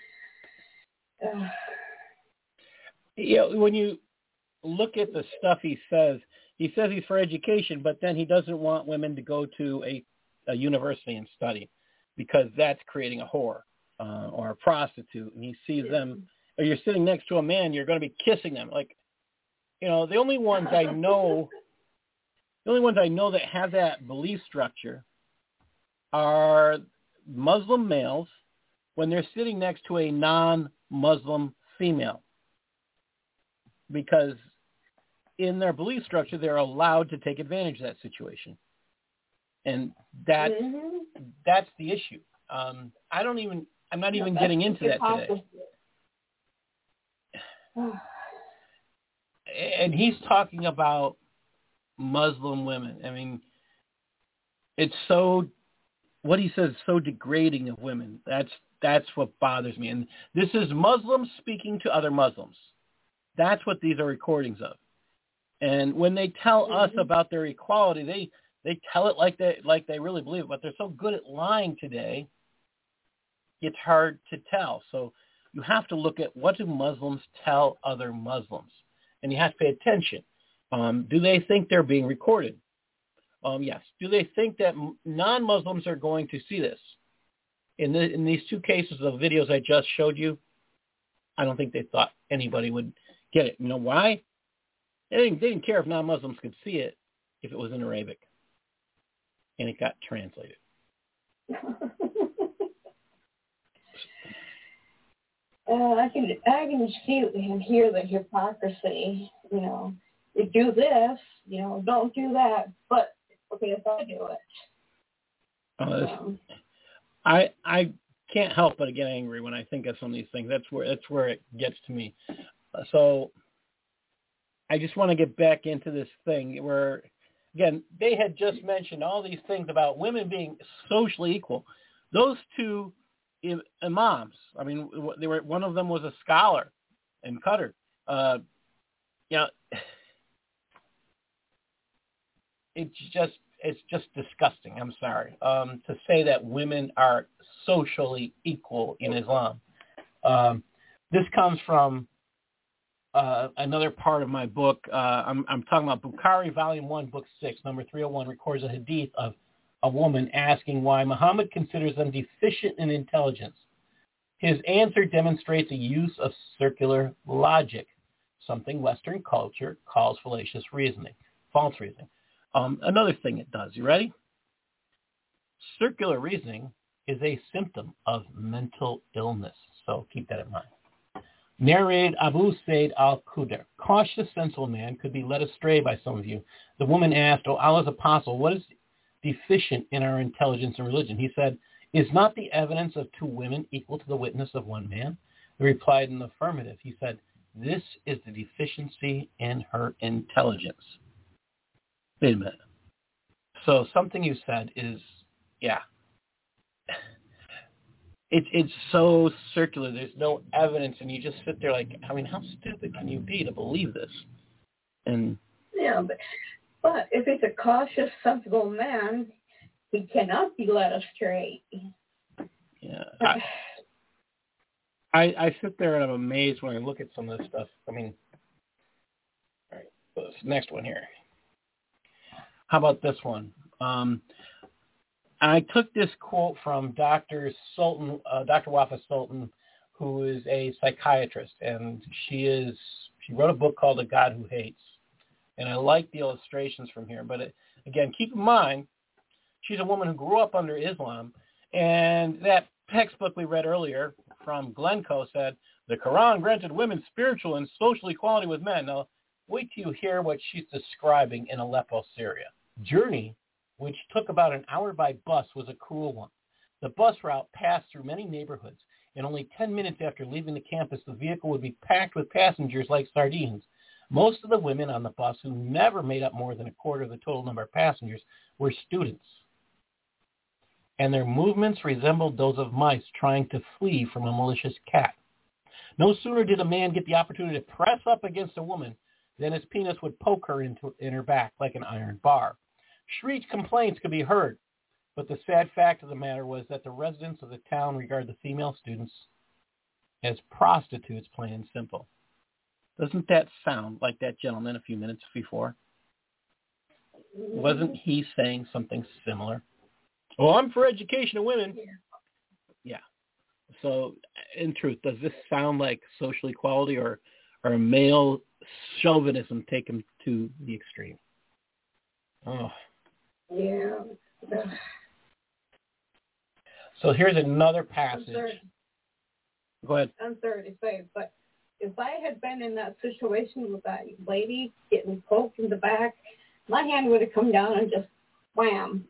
S1: When you look at the stuff he says he's for education, but then he doesn't want women to go to a university and study because that's creating a whore or a prostitute. And he sees them, or you're sitting next to a man, you're going to be kissing them. Like, the only ones I know that have that belief structure are Muslim males when they're sitting next to a non-Muslim female. Because in their belief structure, they're allowed to take advantage of that situation. And that's the issue. I'm not even getting into that today. And he's talking about Muslim women. I mean, it's what he says is so degrading of women. That's what bothers me. And this is Muslims speaking to other Muslims. That's what these are recordings of. And when they tell us about their equality, they tell it like they really believe it. But they're so good at lying today, it's hard to tell. So you have to look at what do Muslims tell other Muslims. And you have to pay attention. Do they think they're being recorded? Yes. Do they think that non-Muslims are going to see this? In these two cases of videos I just showed you, I don't think they thought anybody would get it. You know why? They didn't care if non-Muslims could see it if it was in Arabic. And it got translated.
S7: I can see and hear the hypocrisy. You know, you do this, you know, don't do that. But okay, if I do it.
S1: I can't help but get angry when I think of some of these things. That's where it gets to me. So I just want to get back into this thing where, again, they had just mentioned all these things about women being socially equal. Those two imams, I mean, one of them was a scholar in Qatar. It's just disgusting. I'm sorry to say that women are socially equal in Islam. This comes from another part of my book. I'm talking about Bukhari, Volume 1, Book 6, number 301, records a hadith of a woman asking why Muhammad considers them deficient in intelligence. His answer demonstrates a use of circular logic, something Western culture calls fallacious reasoning, false reasoning. Another thing it does, you ready? Circular reasoning is a symptom of mental illness, so keep that in mind. Narrated Abu Said al-Khudr. Cautious, sensible man could be led astray by some of you. The woman asked, "O Allah's apostle, what is deficient in our intelligence and religion?" He said, "Is not the evidence of two women equal to the witness of one man?" They replied in the affirmative. He said, "This is the deficiency in her intelligence." Wait a minute. So something you said is, it's so circular. There's no evidence, and you just sit there like, I mean, how stupid can you be to believe this? And
S7: yeah, but if it's a cautious, sensible man, he cannot be led astray.
S1: Yeah, I sit there and I'm amazed when I look at some of this stuff. I mean, all right, this next one here. How about this one? I took this quote from Dr. Wafa Sultan, who is a psychiatrist, and she wrote a book called The God Who Hates. And I like the illustrations from here. But again, keep in mind, she's a woman who grew up under Islam, and that textbook we read earlier from Glencoe said, the Quran granted women spiritual and social equality with men. Now, wait till you hear what she's describing in Aleppo, Syria. Journey, which took about an hour by bus, was a cruel one. The bus route passed through many neighborhoods, and only 10 minutes after leaving the campus, the vehicle would be packed with passengers like sardines. Most of the women on the bus, who never made up more than a quarter of the total number of passengers, were students. And their movements resembled those of mice trying to flee from a malicious cat. No sooner did a man get the opportunity to press up against a woman than his penis would poke her in her back like an iron bar. Shrieked complaints could be heard, but the sad fact of the matter was that the residents of the town regard the female students as prostitutes, plain and simple. Doesn't that sound like that gentleman a few minutes before? Wasn't he saying something similar? Well, I'm for education of women. Yeah. So, in truth, does this sound like social equality or male chauvinism taken to the extreme? Oh.
S7: Yeah.
S1: So here's another passage. Go ahead.
S7: I'm sorry to say, but if I had been in that situation with that lady getting poked in the back, my hand would have come down and just wham.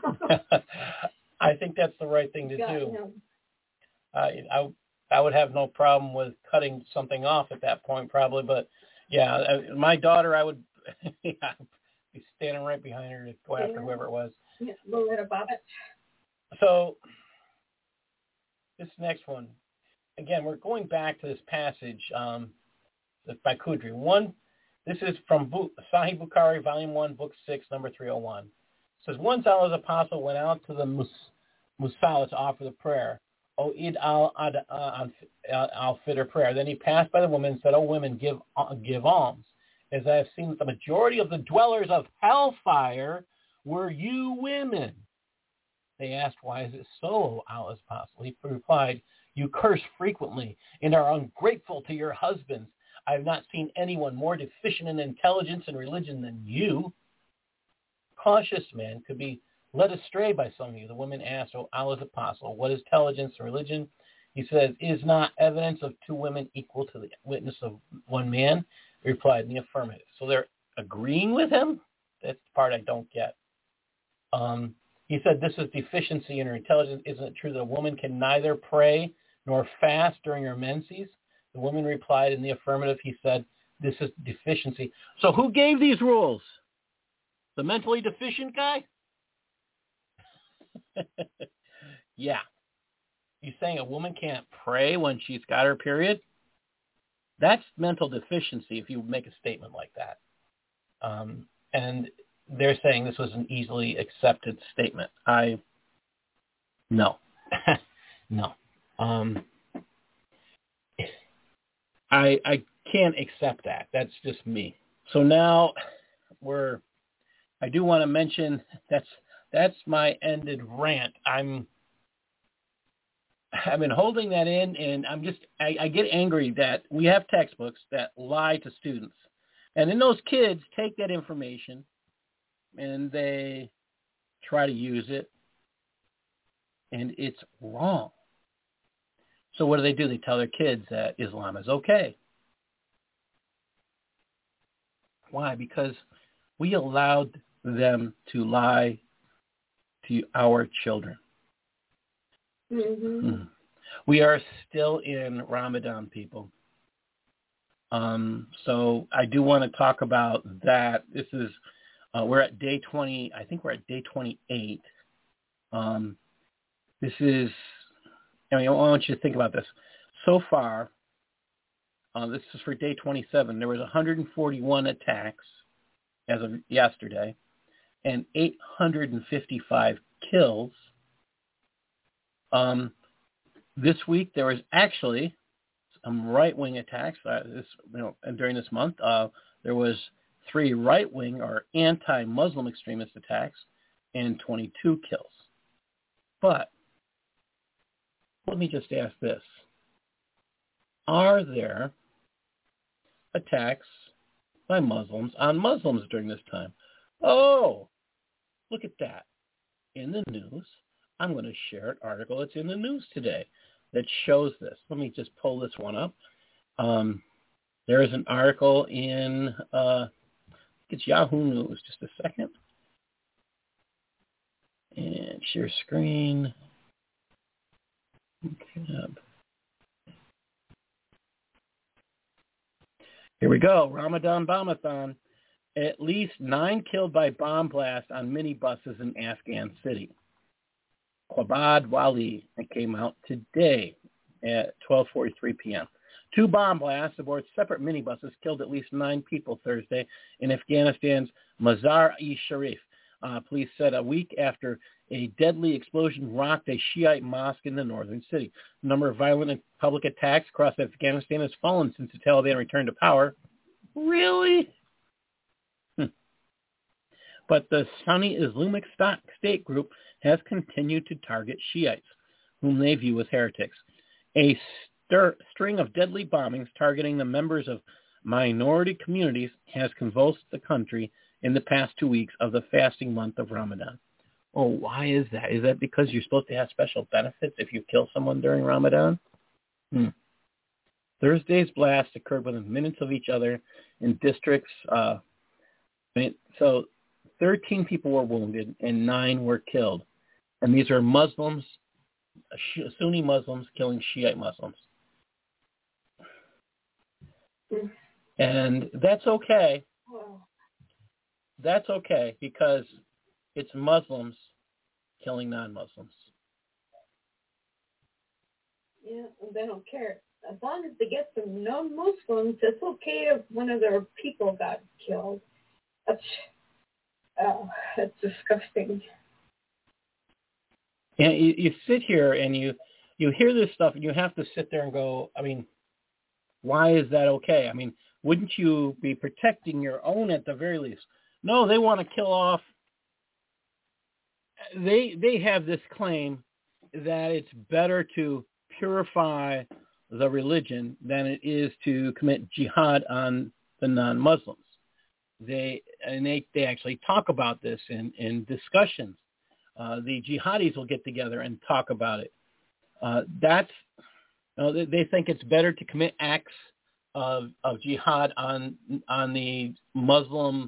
S1: I think that's the right thing to do. I would have no problem with cutting something off at that point, probably. But yeah, my daughter, I would be standing right behind her to go after whoever it was.
S7: Yeah, a little bit about it.
S1: So this next one, again, we're going back to this passage by Qudri. This is from Sahih Bukhari, Volume 1, Book 6, number 301. It says, once Allah's apostle went out to the Musalla to offer the prayer, O Eid al-Fitr prayer. Then he passed by the women and said, O women, give alms. As I have seen that the majority of the dwellers of hellfire were you women. They asked, why is it so, O Allah's apostle? He replied, you curse frequently and are ungrateful to your husbands. I have not seen anyone more deficient in intelligence and religion than you. Cautious man could be led astray by some of you. The woman asked, O Allah's apostle, what is intelligence and religion? He says, is not evidence of two women equal to the witness of one man? He replied in the affirmative. So they're agreeing with him? That's the part I don't get. He said, this is deficiency in her intelligence. Isn't it true that a woman can neither pray nor fast during her menses? The woman replied in the affirmative. He said, this is deficiency. So who gave these rules? The mentally deficient guy? Yeah. You saying a woman can't pray when she's got her period? That's mental deficiency if you make a statement like that. And they're saying this was an easily accepted statement. No. No. I can't accept that. That's just me. So now I do want to mention that's my ended rant. I've been holding that in, and I get angry that we have textbooks that lie to students. And then those kids take that information and they try to use it, and it's wrong. So what do? They tell their kids that Islam is okay. Why? Because we allowed them to lie to our children.
S7: Mm-hmm.
S1: We are still in Ramadan, people. So I do want to talk about that. This is, we're at day 20. I think we're at day 28. This is, I want you to think about this. So far, this is for day 27. There was 141 attacks as of yesterday and 855 kills. This week there was actually some right-wing attacks. And during this month, there was 3 right-wing or anti-Muslim extremist attacks and 22 kills. But let me just ask this: are there attacks by Muslims on Muslims during this time? Oh, look at that in the news. I'm going to share an article that's in the news today that shows this. Let me just pull this one up. There is an article in, it's Yahoo News. Just a second. And share screen. Okay. Here we go. Ramadan Bombathon. At least 9 killed by bomb blast on minibuses in Afghan city. Qabad Wali. It came out today at 12:43 p.m. 2 bomb blasts aboard separate minibuses killed at least 9 people Thursday in Afghanistan's Mazar-e-Sharif. Police said a week after a deadly explosion rocked a Shiite mosque in the northern city. The number of violent and public attacks across Afghanistan has fallen since the Taliban returned to power. Really? But the Sunni Islamic State group has continued to target Shiites, whom they view as heretics. A string of deadly bombings targeting the members of minority communities has convulsed the country in the past 2 weeks of the fasting month of Ramadan. Oh, why is that? Is that because you're supposed to have special benefits if you kill someone during Ramadan? Thursday's blast occurred within minutes of each other in districts. So 13 people were wounded and 9 were killed. And these are Muslims, Sunni Muslims killing Shiite Muslims. And that's okay. That's okay because it's Muslims killing non-Muslims.
S7: Yeah, and they don't care. As long as they get some non-Muslims, it's okay if one of their people got killed. That's disgusting.
S1: And you sit here and you hear this stuff and you have to sit there and go, I mean, why is that okay? I mean, wouldn't you be protecting your own at the very least? No, they want to kill off. They have this claim that it's better to purify the religion than it is to commit jihad on the non-Muslims. They actually talk about this in discussions. The jihadis will get together and talk about it. That's They think it's better to commit acts of jihad on the Muslim,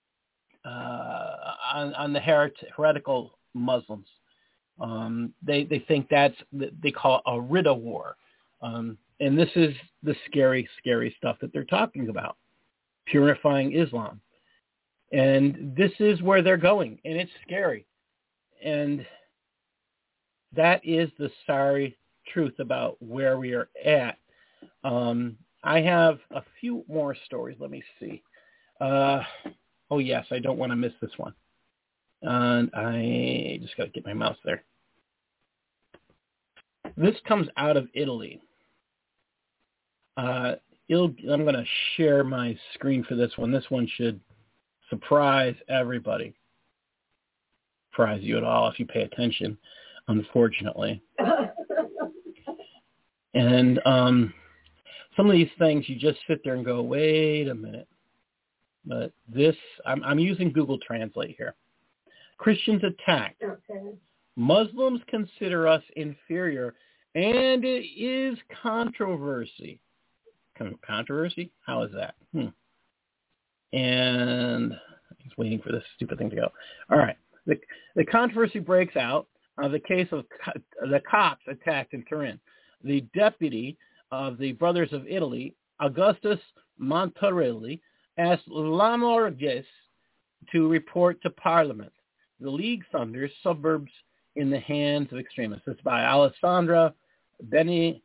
S1: on the heretical Muslims. They think they call it a Ridda war. And this is the scary, scary stuff that they're talking about, purifying Islam. And this is where they're going, and it's scary. And that is the sorry truth about where we are at. I have a few more stories. Let me see. Oh, yes, I don't want to miss this one. And I just got to get my mouse there. This comes out of Italy. I'm going to share my screen for this one. This one should surprise everybody. Surprise you at all if you pay attention, unfortunately. And some of these things you just sit there and go, wait a minute. But this, I'm using Google Translate here. Christians attacked. Okay. Muslims consider us inferior, and it is controversy. Controversy? How is that? And I'm just waiting for this stupid thing to go. All right. The controversy breaks out of the case of the Copts attacked in Turin. The deputy of the Brothers of Italy, Augustus Montarelli, asked Lamorgese to report to Parliament. The League thunders suburbs in the hands of extremists. This is by Alessandra Benin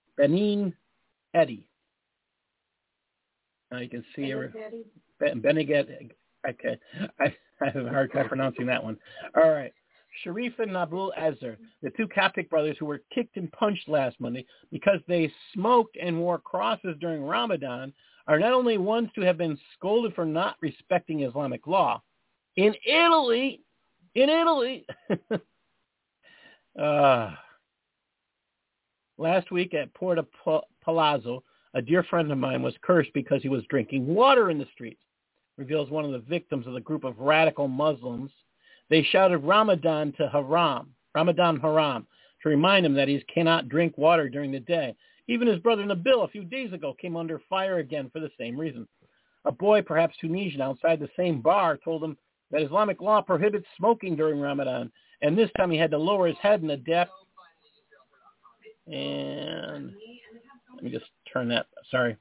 S1: Eddy. Now you can see her. Beneget. Okay. I have a hard time pronouncing that one. All right. Sharif and Nabul Azhar, the two Coptic brothers who were kicked and punched last Monday because they smoked and wore crosses during Ramadan, are not only ones to have been scolded for not respecting Islamic law. In Italy, last week at Porta Palazzo, a dear friend of mine was cursed because he was drinking water in the streets, reveals one of the victims of the group of radical Muslims. They shouted Ramadan haram, to remind him that he cannot drink water during the day. Even his brother Nabil a few days ago came under fire again for the same reason. A boy, perhaps Tunisian, outside the same bar told him that Islamic law prohibits smoking during Ramadan, and this time he had to lower his head and adapt. And let me just turn that. Sorry.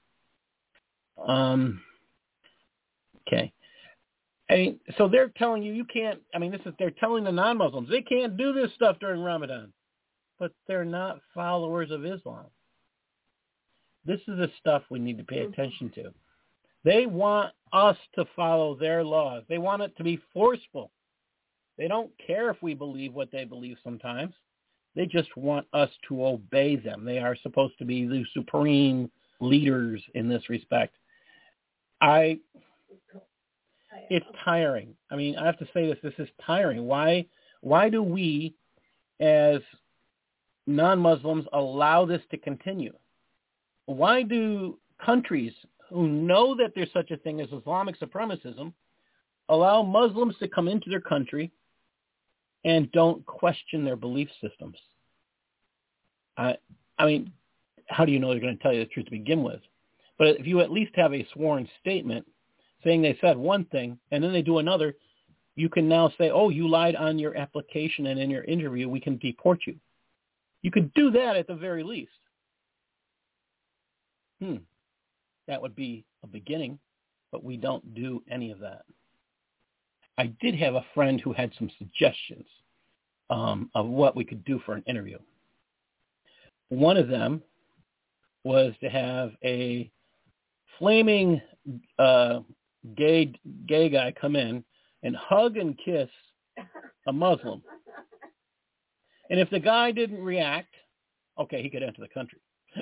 S1: Okay. So they're telling you can't. They're telling the non-Muslims they can't do this stuff during Ramadan, but they're not followers of Islam. This is the stuff we need to pay attention to. They want us to follow their laws. They want it to be forceful. They don't care if we believe what they believe sometimes. They just want us to obey them. They are supposed to be the supreme leaders in this respect. It's tiring. I have to say this is tiring. Why do we, as non-Muslims, allow this to continue? Why do countries who know that there's such a thing as Islamic supremacism allow Muslims to come into their country and don't question their belief systems? How do you know they're going to tell you the truth to begin with? But if you at least have a sworn statement saying they said one thing and then they do another, you can now say, oh, you lied on your application and in your interview, we can deport you. You could do that at the very least. That would be a beginning, but we don't do any of that. I did have a friend who had some suggestions of what we could do for an interview. One of them was to have a flaming gay guy come in and hug and kiss a Muslim. And if the guy didn't react, okay, he could enter the country.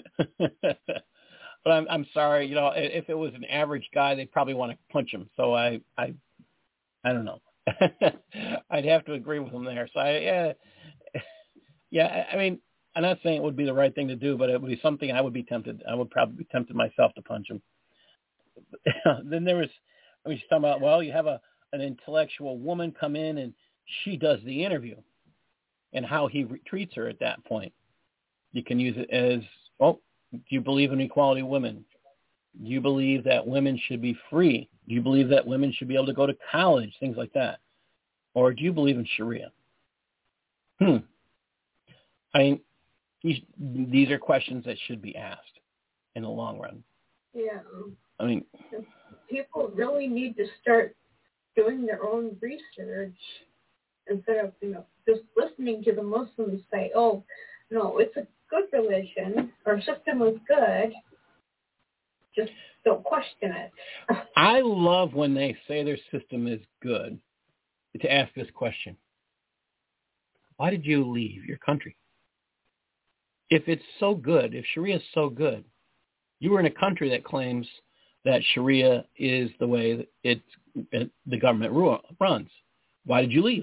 S1: But I'm sorry, if it was an average guy, they'd probably want to punch him. So I don't know. I'd have to agree with him there. So I'm not saying it would be the right thing to do, but it would be something I would be tempted. I would probably be tempted myself to punch him. Then there was, she's talking about, well, you have an intellectual woman come in and she does the interview and how he treats her at that point. You can use it as Well, do you believe in equality of women? Do you believe that women should be free? Do you believe that women should be able to go to college? Things like that. Or do you believe in Sharia? I mean, these are questions that should be asked in the long run.
S7: Yeah.
S1: I mean,
S7: people really need to start doing their own research instead of, just listening to the Muslims say, oh, no, it's a good religion. Our system is good. Just don't question it.
S1: I love when they say their system is good to ask this question. Why did you leave your country? If it's so good, if Sharia is so good, you were in a country that claims that Sharia is the way the government runs. Why did you leave?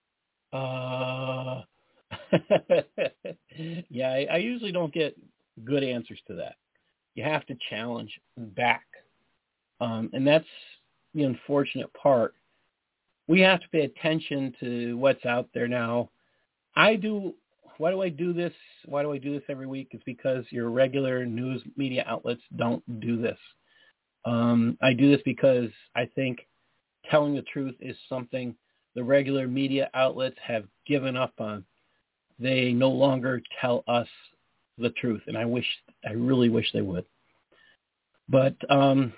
S1: Yeah, I usually don't get good answers to that. You have to challenge back. And that's the unfortunate part. We have to pay attention to what's out there now. Why do I do this? Why do I do this every week? It's because your regular news media outlets don't do this. I do this because I think telling the truth is something the regular media outlets have given up on. They no longer tell us the truth, and I really wish they would. But
S7: the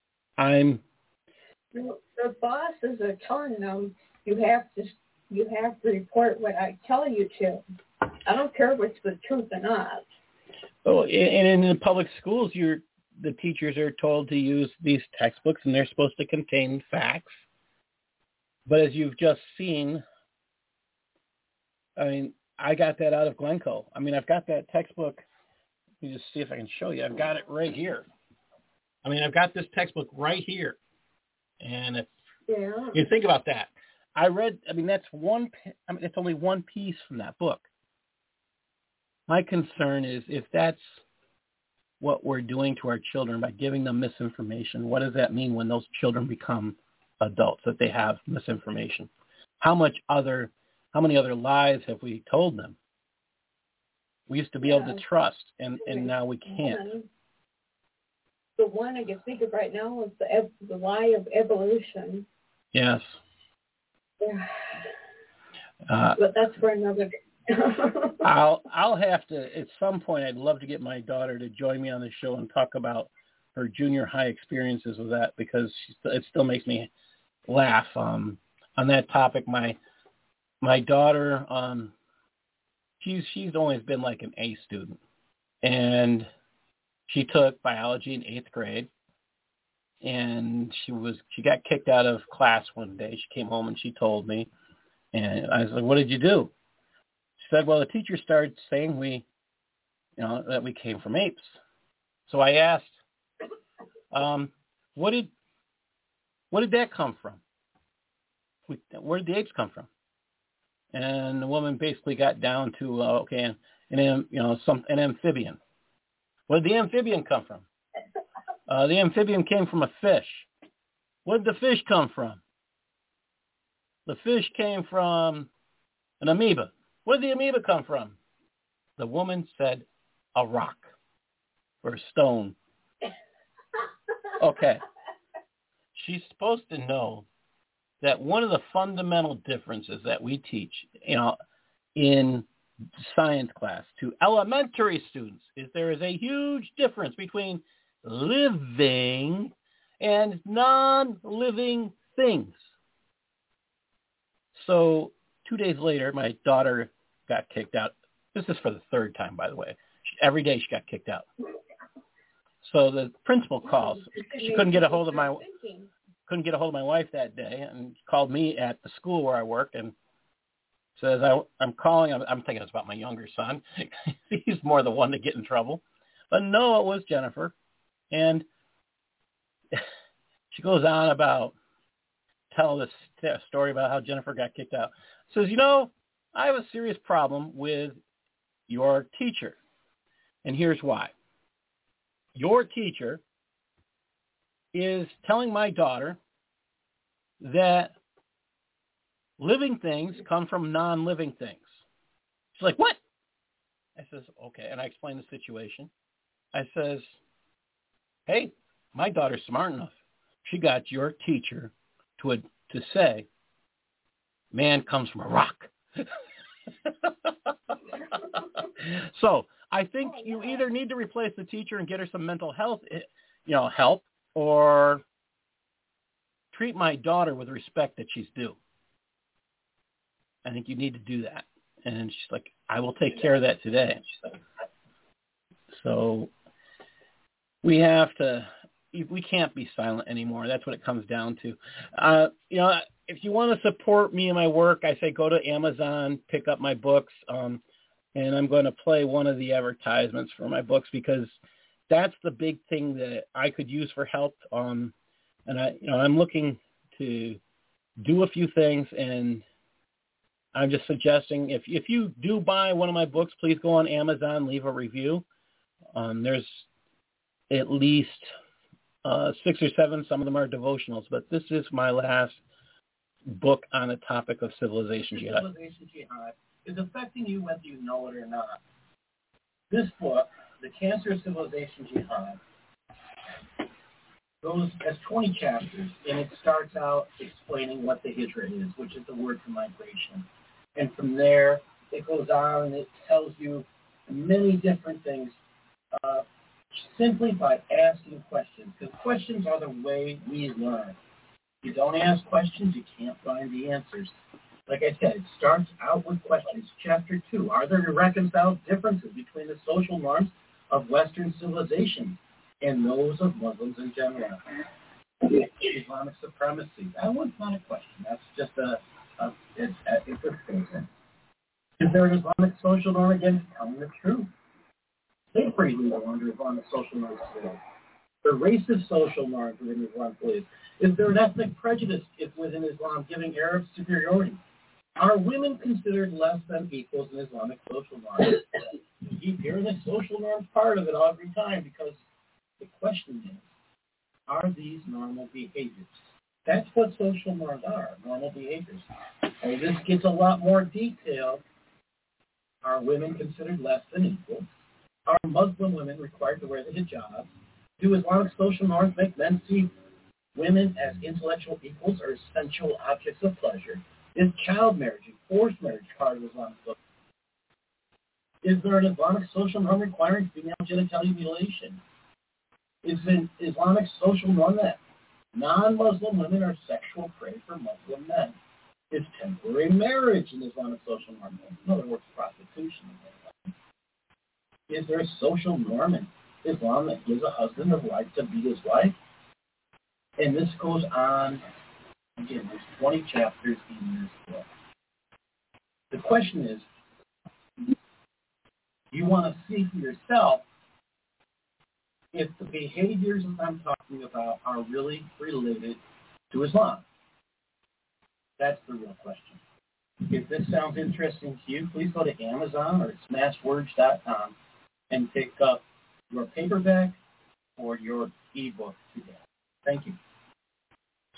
S7: bosses are telling them you have to report what I tell you to. I don't care if it's the truth or not.
S1: Oh, and in the public schools, the teachers are told to use these textbooks, and they're supposed to contain facts. But as you've just seen, I mean, I got that out of Glencoe. I mean, I've got that textbook. Let me just see if I can show you. I've got it right here. I mean, I've got this textbook right here. And you think about that. That's it's only one piece from that book. My concern is if that's what we're doing to our children by giving them misinformation, what does that mean when those children become adults, that they have misinformation? How many other lies have we told them? We used to be able to trust, and now we can't.
S7: The one I can think of right now is the lie of evolution.
S1: Yes.
S7: Yeah. But that's for another day.
S1: I'll have to, at some point, I'd love to get my daughter to join me on the show and talk about her junior high experiences with that, because it still makes me laugh. On that topic, my daughter, she's always been like an A student, and she took biology in 8th grade, and she got kicked out of class one day. She came home and she told me, and I was like, "What did you do?" She said, "Well, the teacher started saying that we came from apes." So I asked, "What did that come from? Where did the apes come from?" And the woman basically got down to an amphibian. Where did the amphibian come from? The amphibian came from a fish. Where did the fish come from? The fish came from an amoeba. Where did the amoeba come from? The woman said a rock or a stone. Okay. She's supposed to know that one of the fundamental differences that we teach, in science class to elementary students is there is a huge difference between living and non-living things. So 2 days later, my daughter got kicked out. This is for the third time, by the way. Every day she got kicked out. So the principal calls. She couldn't get a hold of my wife that day, and called me at the school where I work and says, I'm calling. I'm thinking it's about my younger son. He's more the one to get in trouble. But no, it was Jennifer. And she goes on about telling this story about how Jennifer got kicked out. Says, I have a serious problem with your teacher. And here's why. Your teacher is telling my daughter that living things come from non-living things. She's like, what? I says, okay. And I explained the situation. I says, hey, my daughter's smart enough. She got your teacher to say, man comes from a rock. So I think you either need to replace the teacher and get her some mental health, help, or treat my daughter with respect that she's due. I think you need to do that. And she's like, I will take care of that today. So we can't be silent anymore. That's what it comes down to. If you want to support me and my work, I say go to Amazon, pick up my books, and I'm going to play one of the advertisements for my books because that's the big thing that I could use for help. And I'm looking to do a few things, and I'm just suggesting if you do buy one of my books, please go on Amazon, leave a review. There's at least 6 or 7. Some of them are devotionals, but this is my last book on the topic of civilization jihad.
S3: Civilization jihad is affecting you whether you know it or not. This book, The Cancer of Civilization Jihad, goes as 20 chapters, and it starts out explaining what the hijra is, which is the word for migration. And from there, it goes on and it tells you many different things simply by asking questions, because questions are the way we learn. If you don't ask questions, you can't find the answers. Like I said, it starts out with questions. Chapter 2, are there reconciled differences between the social norms of Western civilization and those of Muslims in general? Islamic supremacy. That one's not a question. That's just it's a statement. Is there an Islamic social norm against telling the truth? Slavery legal under Islamic social norms today. The racist social norms within Islam, please. Is there an ethnic prejudice within Islam giving Arabs superiority? Are women considered less than equals in Islamic social norms? You keep hearing the social norms part of it every time because the question is, are these normal behaviors? That's what social norms are, normal behaviors. And this gets a lot more detailed. Are women considered less than equals? Are Muslim women required to wear the hijab? Do Islamic social norms make men see women as intellectual equals or essential objects of pleasure? Is child marriage and forced marriage part of Islamic social norms? Is there an Islamic social norm requiring female genitalia mutilation? Is an Islamic social norm that non-Muslim women are sexual prey for Muslim men? Is temporary marriage an Islamic social norm? In other words, prostitution. Is there a social norm in Islam that gives a husband the right to beat his wife? And this goes on. Again, there's 20 chapters in this book. The question is, you want to see for yourself if the behaviors that I'm talking about are really related to Islam. That's the real question. If this sounds interesting to you, please go to Amazon or smashwords.com and pick up your paperback or your ebook today. Thank you.